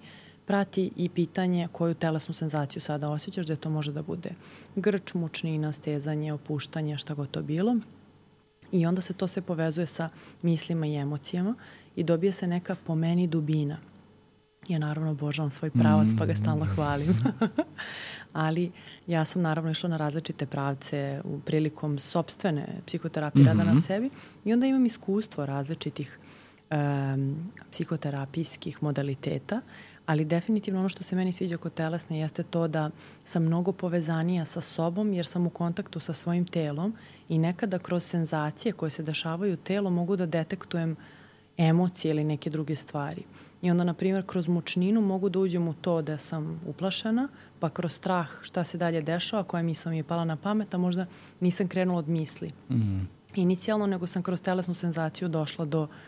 Speaker 2: prati i pitanje koju telesnu senzaciju sada osjećaš, da to može da bude grč, mučnina, stezanje, opuštanje, šta god to bilo. I onda se to sve povezuje sa mislima i emocijama i dobije se neka po meni dubina. Ja naravno obožavam svoj pravac pa ga stalno hvalim. Ali ja sam naravno išla na različite pravce prilikom sopstvene psihoterapije rada na sebi i onda imam iskustvo različitih psihoterapijskih modaliteta, ali definitivno ono što se meni sviđa kod telesne jeste to da sam mnogo povezanija sa sobom jer sam u kontaktu sa svojim telom i nekada kroz senzacije koje se dešavaju u telu mogu da detektujem emocije ili neke druge stvari. I onda, na primjer, kroz mučninu mogu da uđem u to da sam uplašena, pa kroz strah šta se dalje dešava, koja misla mi je pala na pamet, a možda nisam krenula od misli. Inicijalno, nego sam kroz telesnu senzaciju došla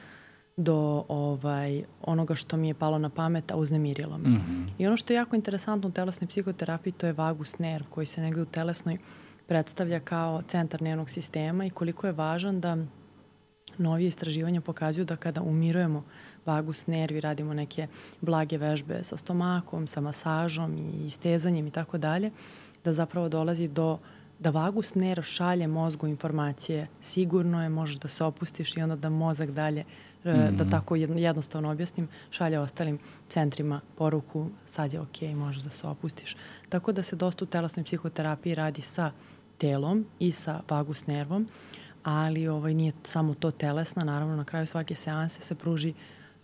Speaker 2: do onoga što mi je palo na pamet, a uznemirilo me. I ono što je jako interesantno u telesnoj psihoterapiji, to je vagus nerv koji se negde u telesnoj predstavlja kao centar nervnog sistema i koliko je važan da novije istraživanja pokazuju da kada umirujemo vagus nerv i radimo neke blage vežbe sa stomakom, sa masažom i stezanjem i tako dalje, da zapravo dolazi da vagus nerv šalje mozgu informacije. Sigurno je, možeš da se opustiš i onda da mozak dalje, da tako jednostavno objasnim, šalje ostalim centrima poruku, sad je okej, možeš da se opustiš. Tako da se dosta u telesnoj psihoterapiji radi sa telom i sa vagus nervom, ali nije samo to telesna, naravno na kraju svake seanse se pruži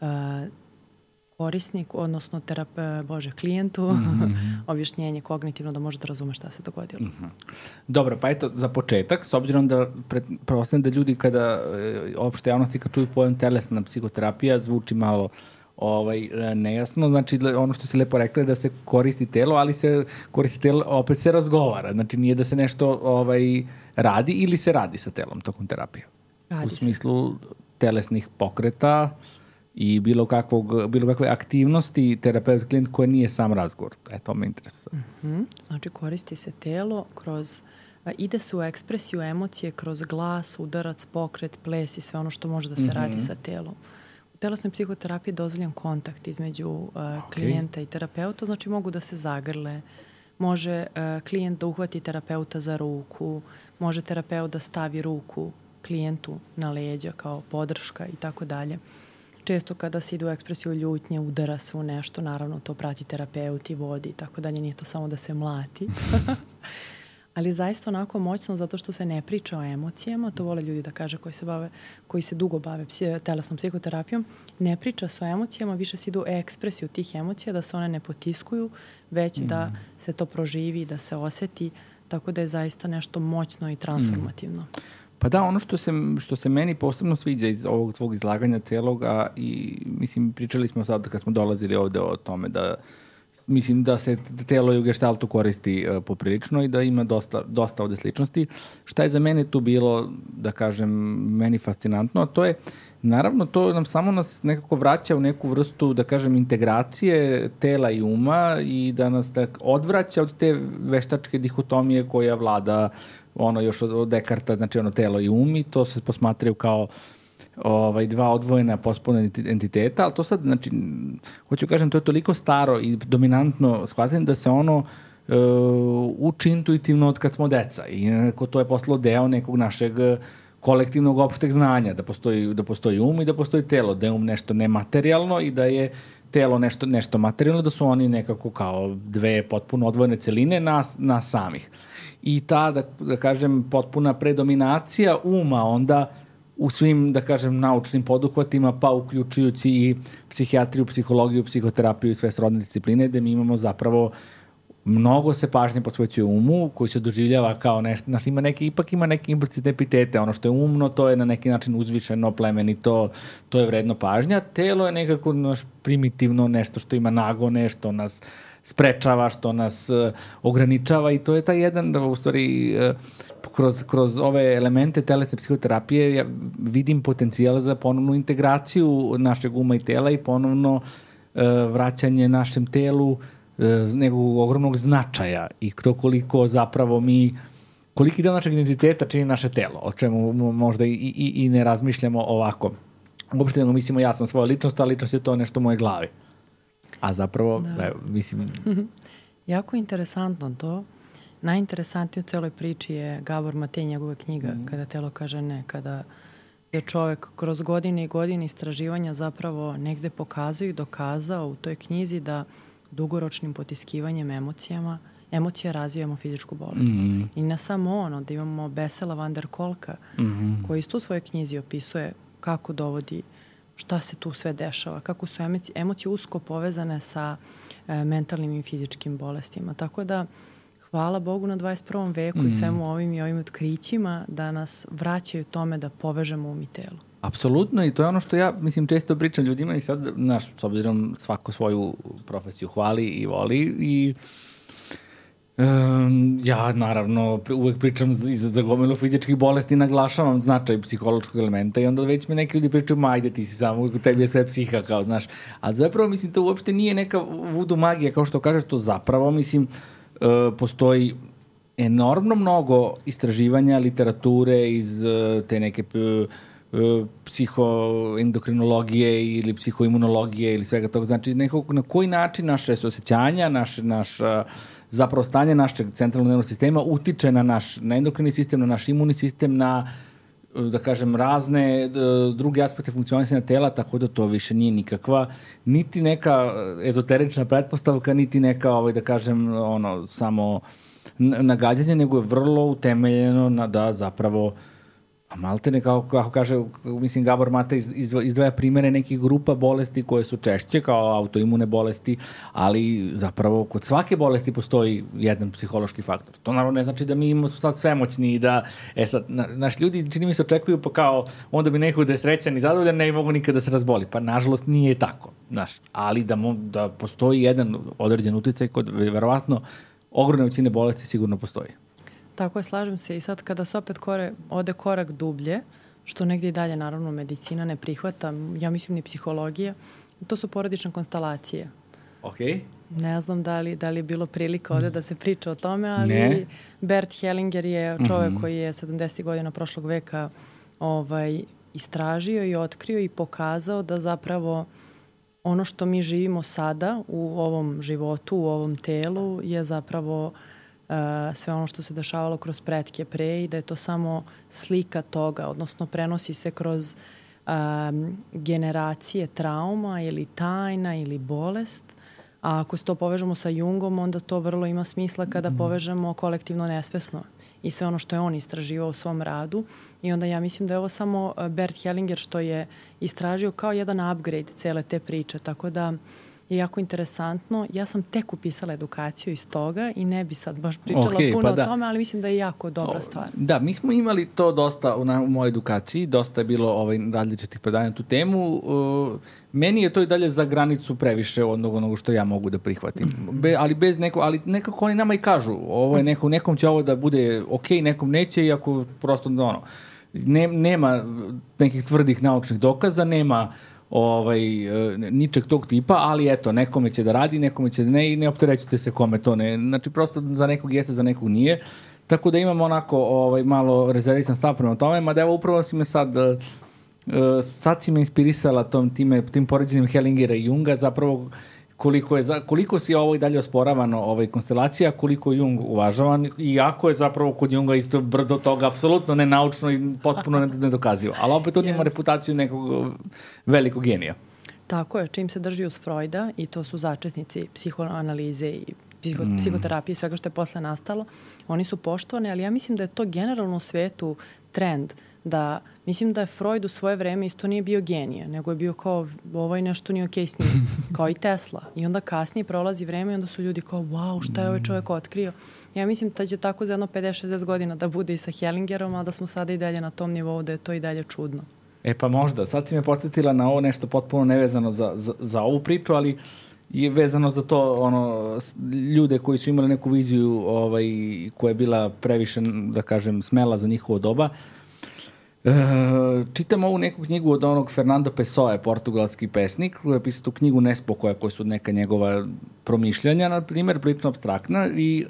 Speaker 2: korisnik, odnosno klijentu, objašnjenje kognitivno da može da razume šta se dogodilo.
Speaker 1: Dobro, pa eto, za početak, s obzirom da pretpostavljam da ljudi kada opšte javnosti kad čuju pojam telesna psihoterapija zvuči malo nejasno, znači ono što si lepo rekla je da se koristi telo, ali se koristi telo, opet se razgovara, znači nije da se nešto radi ili se radi sa telom tokom terapije. U smislu telesnih pokreta i bilo kakve aktivnosti terapeut klijent koje nije sam razgovor. To me interesuje.
Speaker 2: Znači koristi se telo ide se u ekspresiju emocije kroz glas, udarac, pokret, ples i sve ono što može da se radi sa telom. U telesnoj psihoterapiji je dozvoljen kontakt između klijenta i terapeuta, znači mogu da se zagrle, može klijent da uhvati terapeuta za ruku, može terapeut da stavi ruku klijentu na leđa kao podrška i tako dalje. Često kada se ide u ekspresiju ljutnje, udara se u nešto, naravno to prati terapeut i vodi i tako dalje, nije to samo da se mlati. ali zaista onako moćno zato što se ne priča o emocijama, to vole ljudi da kaže koji se dugo bave telesnom psihoterapijom, ne priča se o emocijama, više se ide u ekspresiju tih emocija, da se one ne potiskuju, već da se to proživi, da se oseti, tako da je zaista nešto moćno i transformativno.
Speaker 1: Pa da, ono što se meni posebno sviđa iz ovog tvog izlaganja celoga i mislim pričali smo sad kad smo dolazili ovde o tome da mislim da se telo i u geštaltu koristi poprilično i da ima dosta ovde sličnosti. Šta je za mene tu bilo, da kažem, meni fascinantno, a to je, naravno, to nam samo nas nekako vraća u neku vrstu, da kažem, integracije tela i uma i da nas odvraća od te veštačke dihotomije koja vlada još od Dekarta, znači telo i um, i to se posmatraju kao dva odvojena pospolna entiteta, ali to sad, znači, hoću kažem, to je toliko staro i dominantno shvatim da se ono uči intuitivno od kad smo deca i nekako to je postalo deo nekog našeg kolektivnog opšteg znanja, da postoji um i da postoji telo, da je um nešto nematerijalno i da je telo nešto materijalno, da su oni nekako kao dve potpuno odvojene celine nas samih. I ta, da kažem, potpuna predominacija uma onda u svim, da kažem, naučnim poduhvatima, pa uključujući i psihijatriju, psihologiju, psihoterapiju i sve srodne discipline, gde mi imamo zapravo mnogo se pažnje posvećuje umu, koji se doživljava kao nešto, znači ipak ima neke implicitne epitete, ono što je umno, to je na neki način uzvišeno, plemenito, to je vredno pažnja, telo je nekako primitivno nešto što ima nagone, što nas sprečava, što nas ograničava i to je taj jedan, da u stvari kroz ove elemente telesne psihoterapije ja vidim potencijal za ponovnu integraciju našeg uma i tela i ponovno vraćanje našem telu nekog ogromnog značaja i to koliko zapravo koliki deo našeg identiteta čini naše telo, o čemu možda i ne razmišljamo ovako. Uopšte nego mislimo ja sam svoja ličnost, a ličnost je to nešto u moje glavi. A zapravo, mislim...
Speaker 2: Jako interesantno to. Najinteresantnije u celoj priči je Gabor Matej, njegova knjiga, Kada telo kaže ne, kada je čovek kroz godine i godine istraživanja zapravo negde pokazao i dokazao u toj knjizi da dugoročnim potiskivanjem emocija razvijamo fizičku bolest. I ne samo ono, da imamo Bessela van der Kolka, koji isto u svojoj knjizi opisuje kako dovodi, šta se tu sve dešava, kako su emocije usko povezane sa mentalnim i fizičkim bolestima. Tako da, hvala Bogu na 21. veku i svemu ovim otkrićima da nas vraćaju tome da povežemo um i telo.
Speaker 1: Apsolutno, i to je ono što ja, mislim, često pričam ljudima i sad, s obzirom svako svoju profesiju hvali i voli i ja, naravno, uvek pričam za gomilu fizičkih bolesti i naglašavam značaj psihološkog elementa i onda već me neki ljudi pričaju, ajde ti si samo, tebi je sve psiha, kao, znaš. Ali zapravo, mislim, to uopšte nije neka vudu magija, kao što kažeš, to zapravo, mislim, postoji enormno mnogo istraživanja, literature iz te neke psihoendokrinologije ili psihoimunologije ili svega toga. Znači, na koji način naše osjećanja, naš zapravo stanje našeg centralnog nervnog sistema utiče na endokrini sistem, na naš imunni sistem, na, da kažem, razne druge aspekte funkcionisanja tela, tako da to više nije nikakva, niti neka ezoterična pretpostavka, niti neka, da kažem, samo nagađanje, nego je vrlo utemeljeno da zapravo maltene, kako kaže, mislim, Gabor Matej izdvaja primere nekih grupa bolesti koje su češće, kao autoimune bolesti, ali zapravo kod svake bolesti postoji jedan psihološki faktor. To naravno ne znači da mi imamo sad svemoćni i da, sad, naš ljudi čini mi se očekuju pa kao, onda bi neko da je srećan i zadovoljan, ne bi mogu nikada da se razboli. Pa nažalost nije tako, znaš, ali da postoji jedan određen uticaj kod, verovatno, ogromne većine bolesti sigurno postoji.
Speaker 2: Tako je, slažem se. I sad kada se opet ode korak dublje, što negdje i dalje naravno medicina ne prihvata, ja mislim ni psihologija, to su porodične konstelacije.
Speaker 1: Okay.
Speaker 2: Ne znam da li je bilo prilika ovde da se priča o tome, ali Bert Hellinger je čovjek koji je 70. godina prošlog veka istražio i otkrio i pokazao da zapravo ono što mi živimo sada u ovom životu, u ovom telu je zapravo sve ono što se dešavalo kroz pretke pre i da je to samo slika toga, odnosno prenosi se kroz generacije trauma ili tajna ili bolest A ako se to povežemo sa Jungom, onda to vrlo ima smisla kada povežemo kolektivno nesvesno i sve ono što je on istraživao u svom radu. I onda ja mislim da je ovo samo Bert Hellinger što je istražio kao jedan upgrade cele te priče. Tako da je jako interesantno. Ja sam tek upisala edukaciju iz toga i ne bi sad baš pričala puno o tome, ali mislim da je jako dobra stvar.
Speaker 1: Da, mi smo imali to dosta u mojoj edukaciji, dosta je bilo različitih predanja na tu temu. Meni je to i dalje za granicu previše od onoga što ja mogu da prihvatim. Ali ali nekako oni nama i kažu, ovo je nekom će ovo da bude okej, nekom neće, iako prosto nema nekih tvrdih naučnih dokaza, nema ničeg tog tipa, ali eto, nekome će da radi, nekome će da ne i ne opterećujte se kome to ne. Znači, prosto za nekog jeste, za nekog nije. Tako da imam onako malo rezervisan stav prema tome, mada evo upravo si me sad si me inspirisala tim poređenjem Hellingera i Junga, zapravo koliko si ovo i dalje osporavano konstelacija, koliko Jung uvažavan, iako je zapravo kod Junga isto brdo toga apsolutno nenaučno i potpuno nedokazivo. Ali opet on ima reputaciju nekog velikog genija.
Speaker 2: Tako je, čim se drži uz Freuda, i to su začetnici psihoanalize i psihoterapije i svega što je posle nastalo, oni su poštovani, ali ja mislim da je to generalno u svetu trend, da mislim da je Freud u svoje vreme isto nije bio genije, nego je bio kao, ovo je nešto nije okej s njim, kao i Tesla. I onda kasnije prolazi vreme i onda su ljudi kao, wow, šta je ovaj čovjek otkrio? Ja mislim da će tako za jedno 50-60 godina da bude i sa Hellingerom, a da smo sada i dalje na tom nivou, da je to i dalje čudno.
Speaker 1: Pa možda, sad si me podsjetila na ovo nešto potpuno nevezano za ovu priču, ali je vezano za to ljude koji su imali neku viziju koja je bila previše, da kažem, smela za njihovo doba. Čitam ovu neku knjigu od onog Fernando Pessoa, portugalski pesnik, koji je pisao tu knjigu Nespokoja, koji su neka njegova promišljanja, na primjer, prilično apstraktna, i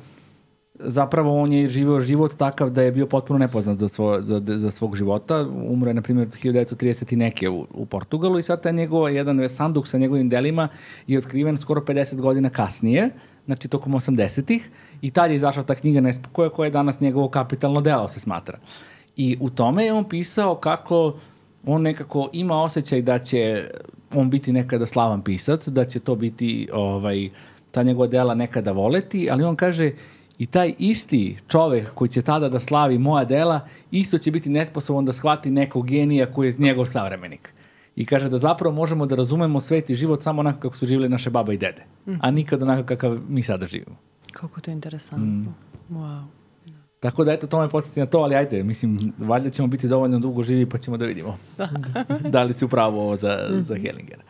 Speaker 1: zapravo on je živio život takav da je bio potpuno nepoznat za svog života. Umro je, na primjer, 1930 i neke u Portugalu i sad jedan sanduk sa njegovim delima je otkriven skoro 50 godina kasnije, znači tokom 80-ih, i tad je izašla ta knjiga Nespokoja, koja je danas njegovo kapitalno delo, se smatra. I u tome je on pisao kako on nekako ima osjećaj da će on biti nekada slavan pisac, da će to biti ta njegova dela nekada voleti, ali on kaže i taj isti čovek koji će tada da slavi moja dela, isto će biti nesposoban da shvati nekog genija koji je njegov savremenik. I kaže da zapravo možemo da razumemo svet i život samo onako kako su živjeli naše baba i dede, a nikad onako kakav mi sada živimo.
Speaker 2: Kako to je interesantno. Wow.
Speaker 1: Tako da, eto, to me podsjeti na to, ali ajde, mislim, valjda ćemo biti dovoljno dugo živi pa ćemo da vidimo da li si upravo ovo za Hellingera.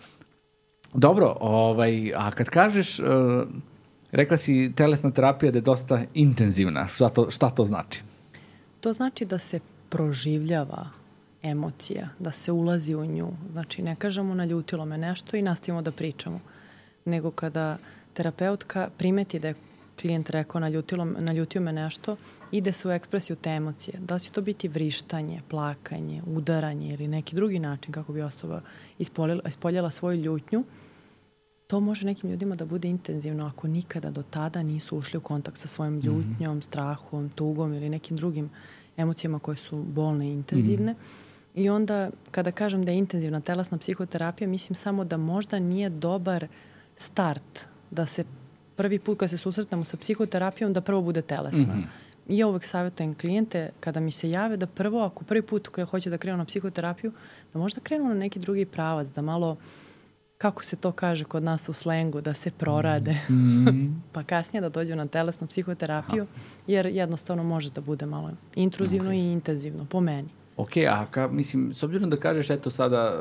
Speaker 1: Dobro, a kad kažeš, rekla si telesna terapija da je dosta intenzivna, šta to znači?
Speaker 2: To znači da se proživljava emocija, da se ulazi u nju. Znači, ne kažemo naljutilo me nešto i nastavimo da pričamo, nego kada terapeutka primeti da je klijent rekao naljutio me nešto, ide se u ekspresiju te emocije. Da li će to biti vrištanje, plakanje, udaranje ili neki drugi način kako bi osoba ispoljala svoju ljutnju, to može nekim ljudima da bude intenzivno ako nikada do tada nisu ušli u kontakt sa svojom ljutnjom, strahom, tugom ili nekim drugim emocijama koje su bolne i intenzivne. I onda kada kažem da je intenzivna telesna psihoterapija, mislim samo da možda nije dobar start da se prvi put kad se susretnemo sa psihoterapijom da prvo bude telesna. I ja uvek savjetujem klijente kada mi se jave da prvo, ako prvi put hoće da krenu na psihoterapiju, da možda krenu na neki drugi pravac, da malo, kako se to kaže kod nas u slengu, da se prorade. Pa kasnije da dođu na telesnu psihoterapiju, jer jednostavno može da bude malo intruzivno i intenzivno, po meni.
Speaker 1: Ok, mislim, s obzirom da kažeš, eto sada,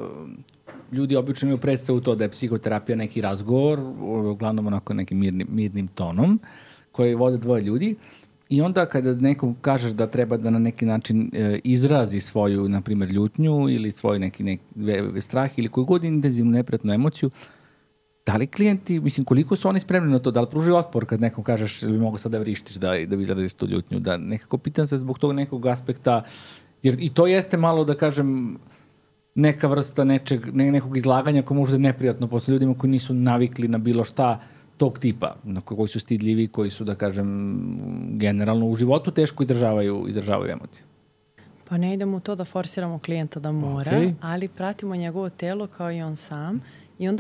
Speaker 1: ljudi obično imaju predstavu to da je psihoterapija neki razgovor, uglavnom onako nekim mirnim tonom, koji vode dvoje ljudi, i onda kada nekom kažeš da treba da na neki način izrazi svoju, na primjer, ljutnju ili svoj neki strah ili koju god intenzivnu neprijatnu emociju, da li klijenti, mislim, koliko su oni spremni na to, da li pružaju otpor kad nekom kažeš ili bi mogo sad da vrištiš da bi izraziš tu ljutnju, da nekako pitam se zbog tog nekog aspekta, jer i to jeste malo, da kažem, neka vrsta nekog izlaganja koje može da je neprijatno posle ljudima koji nisu navikli na bilo šta tog tipa, koji su stidljivi, koji su, da kažem, generalno u životu teško izdržavaju emocije.
Speaker 2: Pa ne idemo u to da forsiramo klijenta da mora, ali pratimo njegovo telo kao i on sam i onda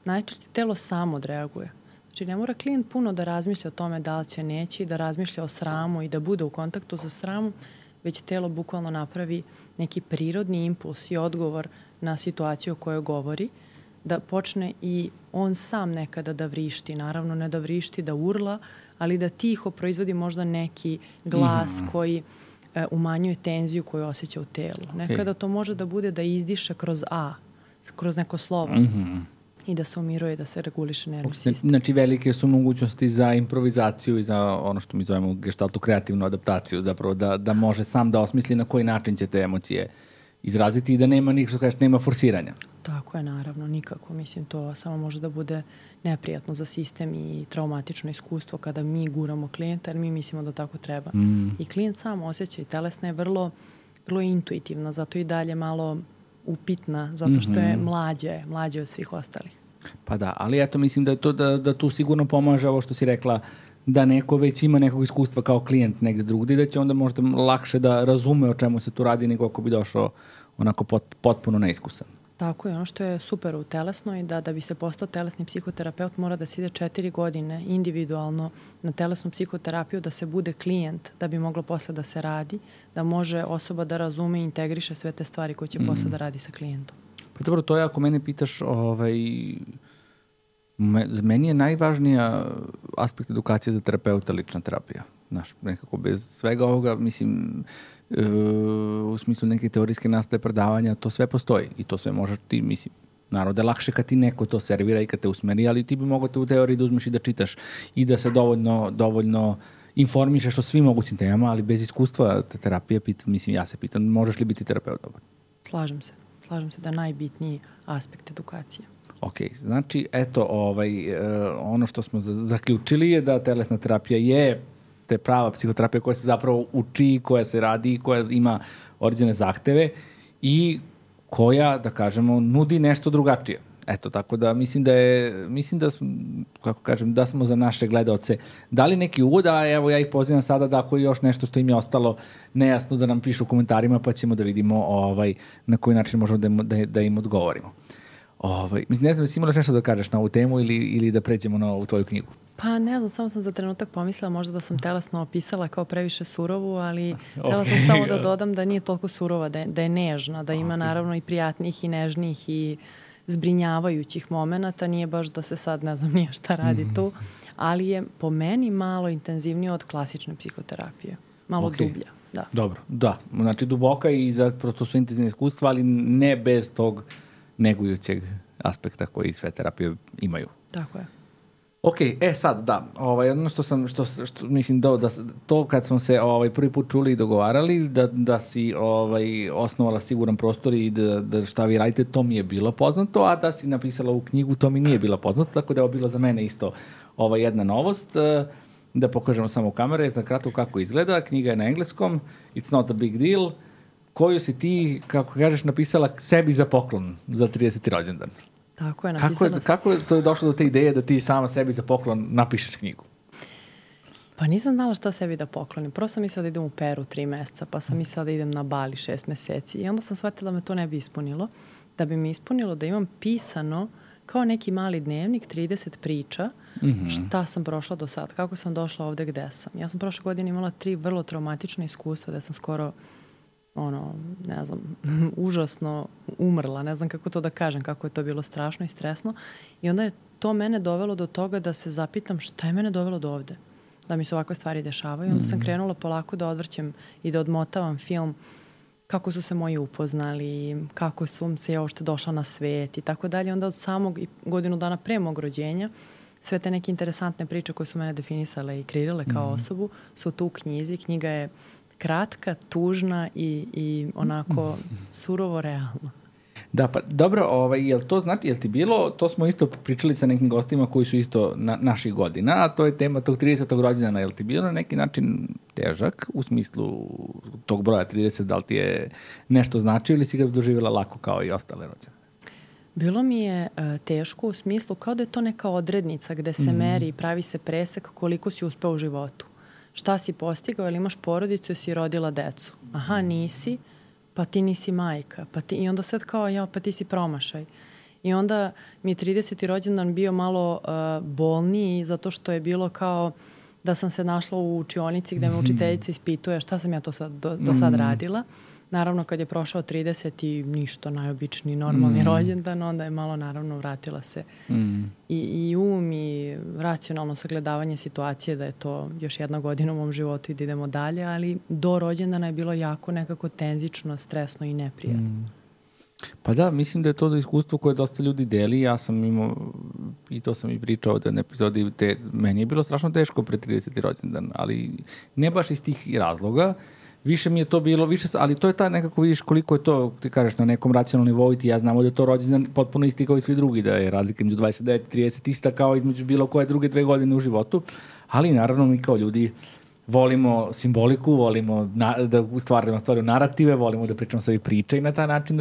Speaker 2: najčešće telo samo odreaguje. Znači, ne mora klijent puno da razmišlja o tome da li će neći, da razmišlja o sramu i da bude u kontaktu sa sramom, već telo bukvalno napravi neki prirodni impuls i odgovor na situaciju o kojoj govori, da počne i on sam nekada da vrišti. Naravno, ne da vrišti, da urla, ali da tiho proizvodi možda neki glas koji umanjuje tenziju koju osjeća u telu. Nekada to može da bude da izdiše kroz A, kroz neko slovo. I da se umiruje, da se reguliše nervni sistem.
Speaker 1: Znači, velike su mogućnosti za improvizaciju i za ono što mi zovemo gestaltu kreativnu adaptaciju, zapravo da može sam da osmisli na koji način će te emocije izraziti i da nema što kažeš, nema forsiranja.
Speaker 2: Tako je, naravno, nikako. Mislim, to samo može da bude neprijatno za sistem i traumatično iskustvo kada mi guramo klijenta, jer mi mislimo da tako treba. I klijent sam osjeća i telesna je vrlo intuitivna, zato i dalje malo upitna, zato što je mlađe od svih ostalih.
Speaker 1: Pa da, ali eto, mislim da je to da tu sigurno pomaže ovo što si rekla, da neko već ima nekog iskustva kao klijent negde drugdje, da će onda možda lakše da razume o čemu se tu radi nego ako bi došao onako potpuno neiskusan.
Speaker 2: Tako je, ono što je super u telesnoj, da bi se postao telesni psihoterapeut mora da se ide 4 godine individualno na telesnu psihoterapiju, da se bude klijent, da bi moglo posle da se radi, da može osoba da razume i integriše sve te stvari koje će posle da radi sa klijentom.
Speaker 1: Pa dobro, to je ako mene pitaš, meni je najvažnija aspekt edukacije za terapeuta lična terapija. Znaš, nekako bez svega ovoga, mislim, u smislu neke teorijske nastave predavanja, to sve postoji i to sve možeš ti, mislim, naravno da je lakše kad ti neko to servira i kad te usmeri, ali ti bi mogao te u teoriji da uzmeš i da čitaš i da se dovoljno informišeš o svim mogućim temama, ali bez iskustva te terapije, ja se pitam, možeš li biti terapeut dobar?
Speaker 2: Slažem se da je najbitniji aspekt edukacije.
Speaker 1: Ok, znači, eto, ono što smo zaključili je da telesna terapija je te prava psihoterapija koja se zapravo uči, koja se radi, koja ima određene zahteve i koja, da kažemo, nudi nešto drugačije. Eto, tako da mislim da smo, kako kažem, da smo za naše gledaoce dali neki uvod, a evo ja ih pozivam sada da ako je još nešto što im je ostalo nejasno da nam pišu u komentarima, pa ćemo da vidimo na koji način možemo da im odgovorimo. Mislim, ne znam, jesi imala nešto da kažeš na ovu temu ili da pređemo na ovu tvoju knjigu?
Speaker 2: Pa ne znam, samo sam za trenutak pomislila možda da sam telesno opisala kao previše surovu, ali htjela sam samo da dodam da nije toliko surova, da je nežna, da ima naravno i prijatnih i nežnih i zbrinjavajućih momenata, nije baš da se sad ne znam nije šta radi tu, ali je po meni malo intenzivnije od klasične psihoterapije, malo dublja. Da. Dobro,
Speaker 1: da, znači duboka i zapravo to su intenzivne iskustva, ali ne bez tog negujućeg aspekta koji sve terapije imaju.
Speaker 2: Tako je.
Speaker 1: Ok, sad da, ono što mislim da to kad smo se prvi put čuli i dogovarali, da si osnovala siguran prostor i da šta vi radite, to mi je bilo poznato, a da si napisala u knjigu, to mi nije bilo poznato, tako da je ovo bilo za mene isto jedna novost. Da pokažemo samo u kamere, za kratko kako izgleda, knjiga je na engleskom, It's not a big deal, koju si ti, kako kažeš, napisala sebi za poklon za 30. rođendan.
Speaker 2: Tako je, napisala
Speaker 1: Kako je to došlo do te ideje da ti sama sebi za poklon napišeš knjigu?
Speaker 2: Pa nisam znala šta sebi da poklonim. Prvo sam mislila da idem u Peru 3 meseca, pa sam mislila da idem na Bali 6 meseci. I onda sam shvatila da me to ne bi ispunilo. Da bi mi ispunilo da imam pisano kao neki mali dnevnik, 30 priča, šta sam prošla do sad, kako sam došla ovde gde sam. Ja sam prošle godine imala 3 vrlo traumatične iskustva da sam skoro ne znam, užasno umrla, ne znam kako to da kažem, kako je to bilo strašno i stresno. I onda je to mene dovelo do toga da se zapitam šta je mene dovelo do ovde, da mi se ovakve stvari dešavaju. Onda sam krenula polako da odvrćem i da odmotavam film kako su se moji upoznali, kako sam se ja uopšte došla na svet i tako dalje. Onda od samog godinu dana pre mog rođenja sve te neke interesantne priče koje su mene definisale i kreirale kao osobu su tu u knjizi. Knjiga je kratka, tužna i onako surovo realno.
Speaker 1: Da, pa dobro, jel to znači, jel ti bilo, to smo isto pričali sa nekim gostima koji su isto naših godina, a to je tema tog 30. rođendana, jel ti bilo na neki način težak u smislu tog broja 30, da li ti je nešto značio ili si ga doživjela lako kao i ostale rođendane?
Speaker 2: Bilo mi je teško u smislu kao da je to neka odrednica gde se meri i pravi se presek koliko si uspeo u životu. Šta si postigao, ili imaš porodicu, si rodila decu. Aha, nisi, pa ti nisi majka. I onda sad kao, pa ti si promašaj. I onda mi je 30. rođendan bio malo bolniji zato što je bilo kao da sam se našla u učionici gde me učiteljica ispituje šta sam ja to do sad radila. Naravno, kad je prošao 30 i ništa, najobičniji, normalni rođendan, onda je malo, naravno, vratila se i um i racionalno sagledavanje situacije da je to još jedna godina u mom životu i da idemo dalje, ali do rođendana je bilo jako nekako tenzično, stresno i neprijatno.
Speaker 1: Pa da, mislim da je to iskustvo koje dosta ljudi deli. Ja sam imao, i to sam i pričao da na epizodi, meni je bilo strašno teško pre 30. rođendan, ali ne baš iz tih razloga. Više mi je to bilo, ali to je ta nekako, vidiš koliko je to, ti kažeš, na nekom racionalnom nivou i ti ja znamo da je to rođendan potpuno isti kao i svi drugi, da je razlika između 29 i 30 ista kao između bilo koje druge 2 godine u životu, ali naravno mi kao ljudi volimo simboliku, volimo da stvarimo narative, volimo da pričamo sebi priče i na taj način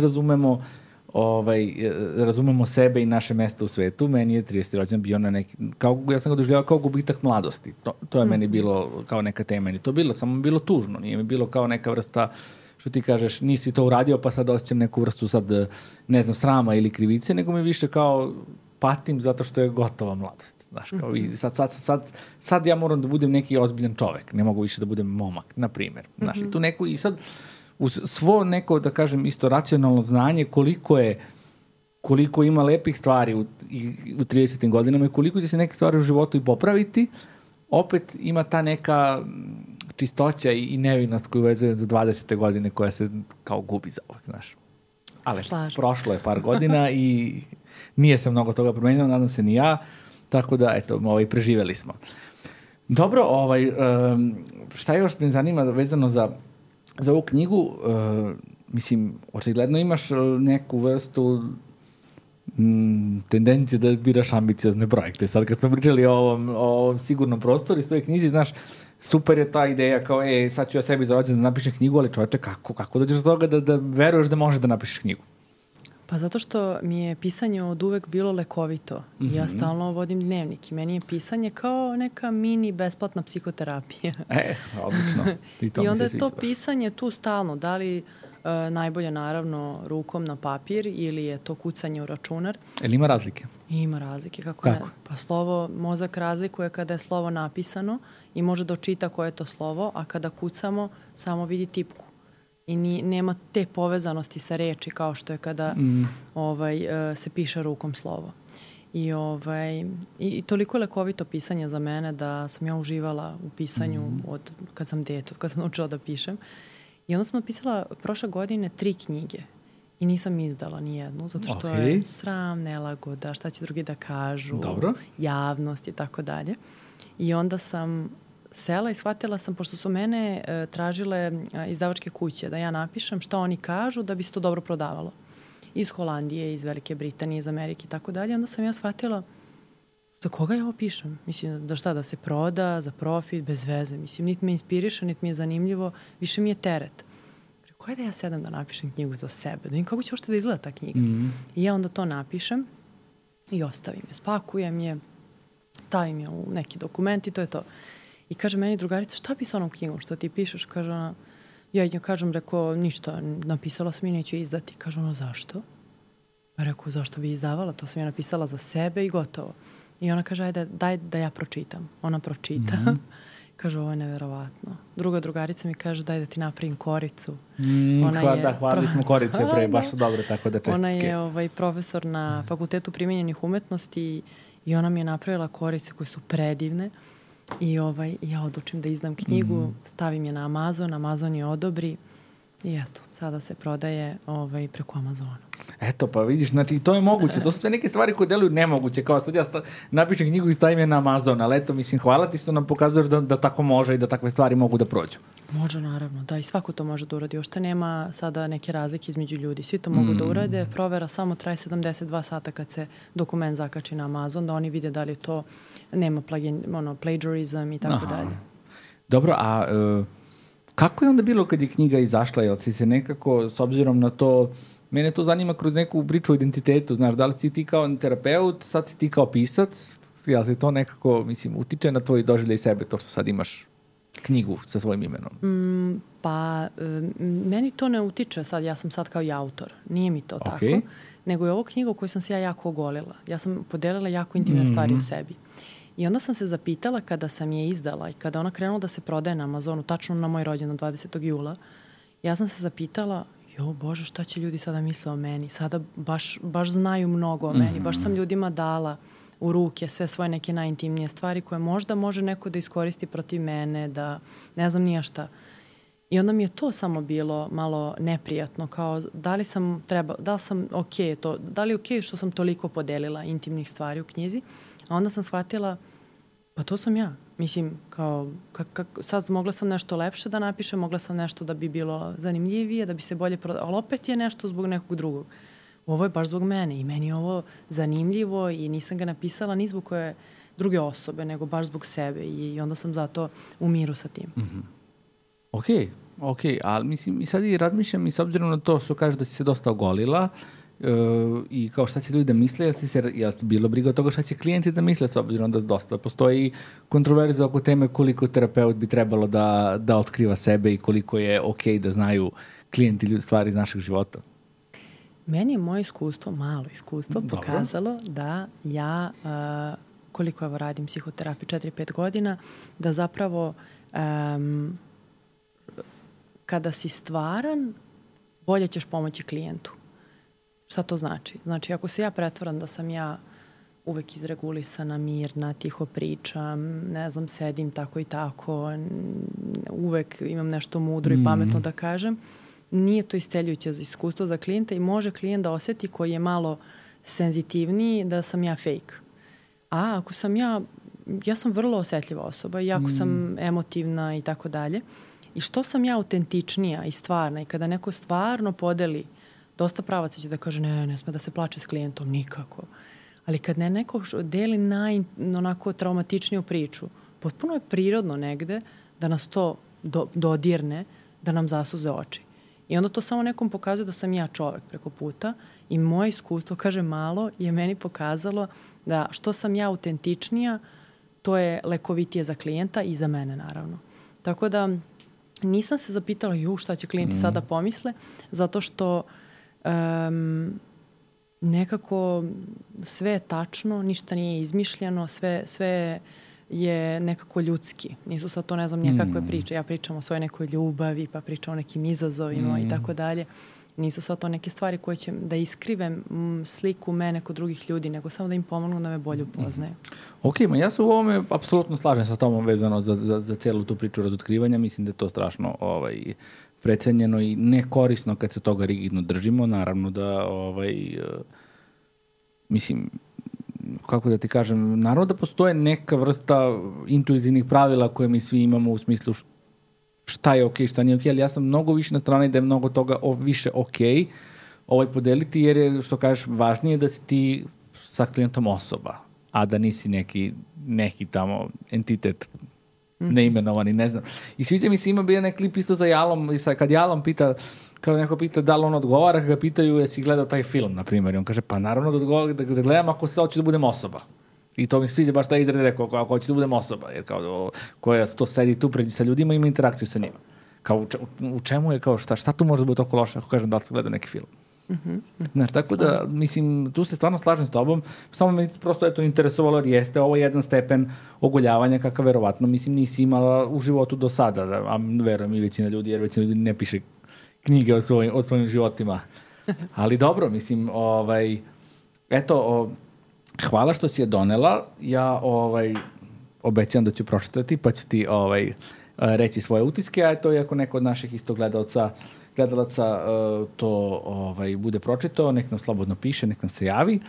Speaker 1: razumemo sebe i naše mesto u svetu. Meni je 30. rođendan bio na neki, ja sam ga doživljavao kao gubitak mladosti. To je meni bilo kao neka tema. To bilo, samo bilo tužno. Nije mi bilo kao neka vrsta, što ti kažeš, nisi to uradio pa sad osjećam neku vrstu sad, ne znam, srama ili krivice, nego mi više kao patim zato što je gotova mladost. Znaš, kao, i sad ja moram da budem neki ozbiljan čovek. Ne mogu više da budem momak, na primjer. Znaš, i tu neku, i sad uz svo neko, da kažem, isto racionalno znanje koliko ima lepih stvari u 30. godinama i koliko će se neke stvari u životu i popraviti, opet ima ta neka čistoća i nevinost koju vezujem za 20. godine koja se kao gubi za ovak, znaš. Ali prošlo je par godina i nije se mnogo toga promenilo, nadam se ni ja, tako da, eto, preživeli smo. Dobro, šta još me zanima vezano za ovu knjigu, mislim, očigledno imaš neku vrstu tendencije da biraš ambiciozne projekte. Sad kad smo pričali o ovom sigurnom prostoru iz toj knjizi, znaš, super je ta ideja kao, sad ću ja sebi za rođendan da napišem knjigu, ali čovječe, kako dođeš do toga da veruješ da možeš da napišeš knjigu?
Speaker 2: Pa zato što mi je pisanje od uvek bilo lekovito. Ja stalno vodim dnevnik i meni je pisanje kao neka mini besplatna psihoterapija.
Speaker 1: Odlično.
Speaker 2: I onda je to pisanje tu stalno. Da li najbolje, naravno, rukom na papir ili je to kucanje u računar.
Speaker 1: Ili ima razlike?
Speaker 2: Ima razlike. Kako? Ne? Pa slovo, mozak razlikuje kada je slovo napisano i može da očita koje je to slovo, a kada kucamo samo vidi tipku. I nema te povezanosti sa reči kao što je kada se piše rukom slovo. I toliko je lekovito pisanje za mene da sam ja uživala u pisanju od kad sam dete, od kad sam naučila da pišem. I onda sam napisala prošle godine 3 knjige i nisam izdala ni jednu, zato što je sram, nelagoda, šta će drugi da kažu, javnost i tako dalje. I onda sam sela i shvatila sam, pošto su mene tražile izdavačke kuće, da ja napišem šta oni kažu da bi se to dobro prodavalo. Iz Holandije, iz Velike Britanije, iz Amerike i tako dalje. Onda sam ja shvatila za koga ja ovo pišem. Mislim, da se proda, za profit, bez veze. Mislim, niti me inspiriše, niti mi je zanimljivo, više mi je teret. Koje da ja sedam da napišem knjigu za sebe? Da vidim kako će ošte da izgleda ta knjiga. I ja onda to napišem i ostavim je. Spakujem je, stavim je u neki dokument i to je to. I kaže meni drugarica, šta bi sa onom knjigom što ti pišeš? Kaže ona, ja njoj kažem, rekao, ništa, napisala sam i neću izdati. Kaže ona, zašto? Rekao, zašto bi izdavala? To sam ja napisala za sebe i gotovo. I ona kaže, ajde, daj da ja pročitam. Ona pročita. Kaže, ovo je neverovatno. Druga drugarica mi kaže, daj da ti napravim koricu.
Speaker 1: Hvalili smo korice pre, baš su dobre, tako da čestitke.
Speaker 2: Ona je profesor na Fakultetu primenjenih umetnosti i ona mi je napravila korice koje su predivne. I ja odlučim da izdam knjigu, stavim je na Amazon je odobri i eto, sada se prodaje preko Amazona.
Speaker 1: Eto, pa vidiš, znači to je moguće, to su sve neke stvari koje deluju nemoguće, kao sad ja napišem knjigu i stavim je na Amazon, ali eto, mislim, hvala ti što nam pokazuješ da tako može i da takve stvari mogu da prođu.
Speaker 2: Može, naravno, da, i svako to može da uradi, ošte nema sada neke razlike između ljudi, svi to mogu da urade, provera samo traje 72 sata kad se dokument zakači na Amazon, da oni vide da li to nema plagiarizam i tako dalje.
Speaker 1: Dobro, a kako je onda bilo kad je knjiga izašla, jel si se nekako, s obzirom na to, mene to zanima kroz neku priču o identitetu, znaš, da li si ti kao terapeut, sad si ti kao pisac, jel si to nekako, mislim, utiče na tvoj doživljaj sebe, to što sad imaš knjigu sa svojim imenom?
Speaker 2: Meni to ne utiče sad, ja sam sad kao i autor. Nije mi to tako. Nego je ovo knjiga u kojoj sam se ja jako ogolila. Ja sam podelila jako intimne stvari o sebi. I onda sam se zapitala kada sam je izdala i kada ona krenula da se prodaje na Amazonu, tačno na moj rođendan 20. jula, ja sam se zapitala, Bože, šta će ljudi sada misle o meni? Sada baš znaju mnogo o meni. Baš sam ljudima dala u ruke sve svoje neke najintimnije stvari koje možda može neko da iskoristi protiv mene, da ne znam nija šta. I onda mi je to samo bilo malo neprijatno, kao da li sam okej to, da li je okej što sam toliko podelila intimnih stvari u knjizi, a onda sam shvatila, pa to sam ja. Mislim, kao, sad mogla sam nešto lepše da napišem, mogla sam nešto da bi bilo zanimljivije, da bi se bolje prodala, ali opet je nešto zbog nekog drugog. Ovo je baš zbog mene i meni je ovo zanimljivo i nisam ga napisala ni zbog koje druge osobe, nego baš zbog sebe i onda sam zato u miru sa tim.
Speaker 1: Ok, ali mislim i sad i razmišljam i s obzirom na to što kažeš da si se dosta ogolila i kao šta će ljudi da misle, jel ti bilo briga od toga šta će klijenti da misle s obzirom da dosta postoji kontroverza oko teme koliko terapeut bi trebalo da otkriva sebe i koliko je ok da znaju klijenti stvari iz našeg života?
Speaker 2: Meni je moje iskustvo, malo iskustvo, pokazalo da ja, koliko evo radim psihoterapiju, 4-5 godina, da zapravo kada si stvaran, bolje ćeš pomoći klijentu. Šta to znači? Znači, ako se ja pretvaram da sam ja uvek izregulisana, mirna, tiho pričam, ne znam, sedim tako i tako, uvek imam nešto mudro i pametno da kažem, nije to isceljujuće za iskustvo za klijenta i može klijent da osjeti koji je malo senzitivniji da sam ja fake. A ako sam ja sam vrlo osjetljiva osoba, jako sam emotivna i tako dalje. I što sam ja autentičnija i stvarna i kada neko stvarno podeli, dosta pravaca će da kaže ne sme da se plače s klijentom, nikako. Ali kad neko deli onako traumatičniju priču, potpuno je prirodno negde da nas to dodirne, da nam zasuze oči. I onda to samo nekom pokazuje da sam ja čovek preko puta i moje iskustvo, kaže malo, je meni pokazalo da što sam ja autentičnija, to je lekovitije za klijenta i za mene naravno. Tako da nisam se zapitala šta će klijenti sada pomisle, zato što nekako sve je tačno, ništa nije izmišljeno, sve je nekako ljudski. Nisu sad to, ne znam, nekakve priče. Ja pričam o svojoj nekoj ljubavi, pa pričam o nekim izazovima i tako dalje. Nisu sad to neke stvari koje će da iskrive sliku mene kod drugih ljudi, nego samo da im pomognu da me bolje upoznaju.
Speaker 1: Ok, ja se u ovome apsolutno slažem sa tomom vezano za celu tu priču razotkrivanja. Mislim da je to strašno precenjeno i nekorisno kad se toga rigidno držimo. Naravno da mislim, kako da ti kažem, naravno da postoje neka vrsta intuitivnih pravila koje mi svi imamo u smislu šta je okej, šta nije okej, ali ja sam mnogo više na strani da je mnogo toga više okej podeliti, jer je, što kažeš, važnije da si ti sa klijentom osoba, a da nisi neki tamo entitet neimenovani, ne znam. I sviđa mi se, ima bio neki klip isto za Jalom, i sad kad Jalom pita, kao neko pita da li on odgovara, kad ga pitaju jesi gledao taj film, na primjer, i on kaže, pa naravno da gledam ako se hoću da budem osoba. I to mi se sviđa baš taj izred rekao, ako hoću da budem osoba, jer kao koja to sedi tu pred sa ljudima ima interakciju sa njima. Kao u čemu je, kao šta tu može da bude toliko loše ako kažem da li se gleda neki film. Znaš, tako da, mislim, tu se stvarno slažem s tobom, samo me prosto interesovalo jer jeste ovo jedan stepen ogoljavanja kakav verovatno, mislim, nisi imala u životu do sada, a verujem i većina ljudi, jer većina ljudi ne piše knjige o svojim životima. Ali dobro, mislim, eto, hvala što si je donela, ja obećam da ću pročitati, pa ću ti reći svoje utiske, a to je ako neko od naših isto gledalaca to bude pročitao, nek nam slobodno piše, nek nam se javi.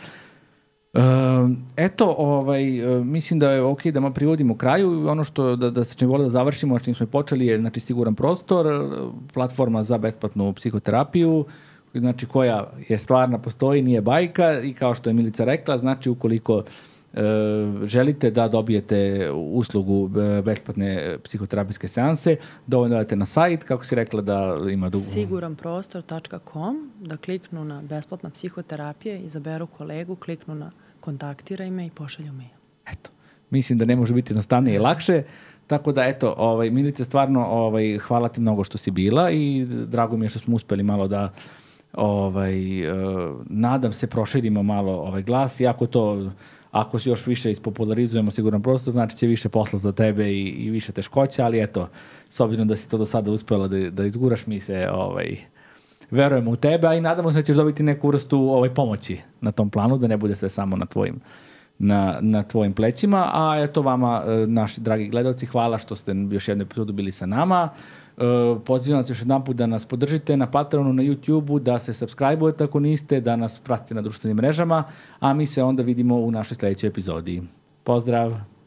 Speaker 1: Eto, mislim da je ok da privodimo kraju. Ono što da se čim vole da završimo, čim smo počeli je, znači, Siguran prostor, platforma za besplatnu psihoterapiju, znači koja je stvarna, postoji, nije bajka i kao što je Milica rekla, znači ukoliko želite da dobijete uslugu besplatne psihoterapijske seanse, dovoljno dajete na sajt, kako si rekla da ima
Speaker 2: siguranprostor.com, da kliknu na besplatna psihoterapija, izaberu kolegu, kliknu na kontaktiraj me i pošalju mail.
Speaker 1: Eto, Mislim da ne može biti jednostavnije i lakše. Tako da, eto, Milice, stvarno hvala ti mnogo što si bila i drago mi je što smo uspeli malo da nadam se proširimo malo glas, iako to, ako se još više ispopularizujemo siguran prostor, znači će više posla za tebe i više teškoća, ali eto, s obzirom da si to do sada uspela da izguraš, mi se verujemo u tebe, a i nadamo se da ćeš dobiti neku vrstu pomoći na tom planu, da ne bude sve samo na tvojim plećima, a eto vama, naši dragi gledalci, hvala što ste još jednu epizodu bili sa nama. Pozivam vas još jedan put da nas podržite na Patreonu, na YouTubeu, da se subscribe-ujete ako niste, da nas pratite na društvenim mrežama, a mi se onda vidimo u našoj sljedećoj epizodi. Pozdrav!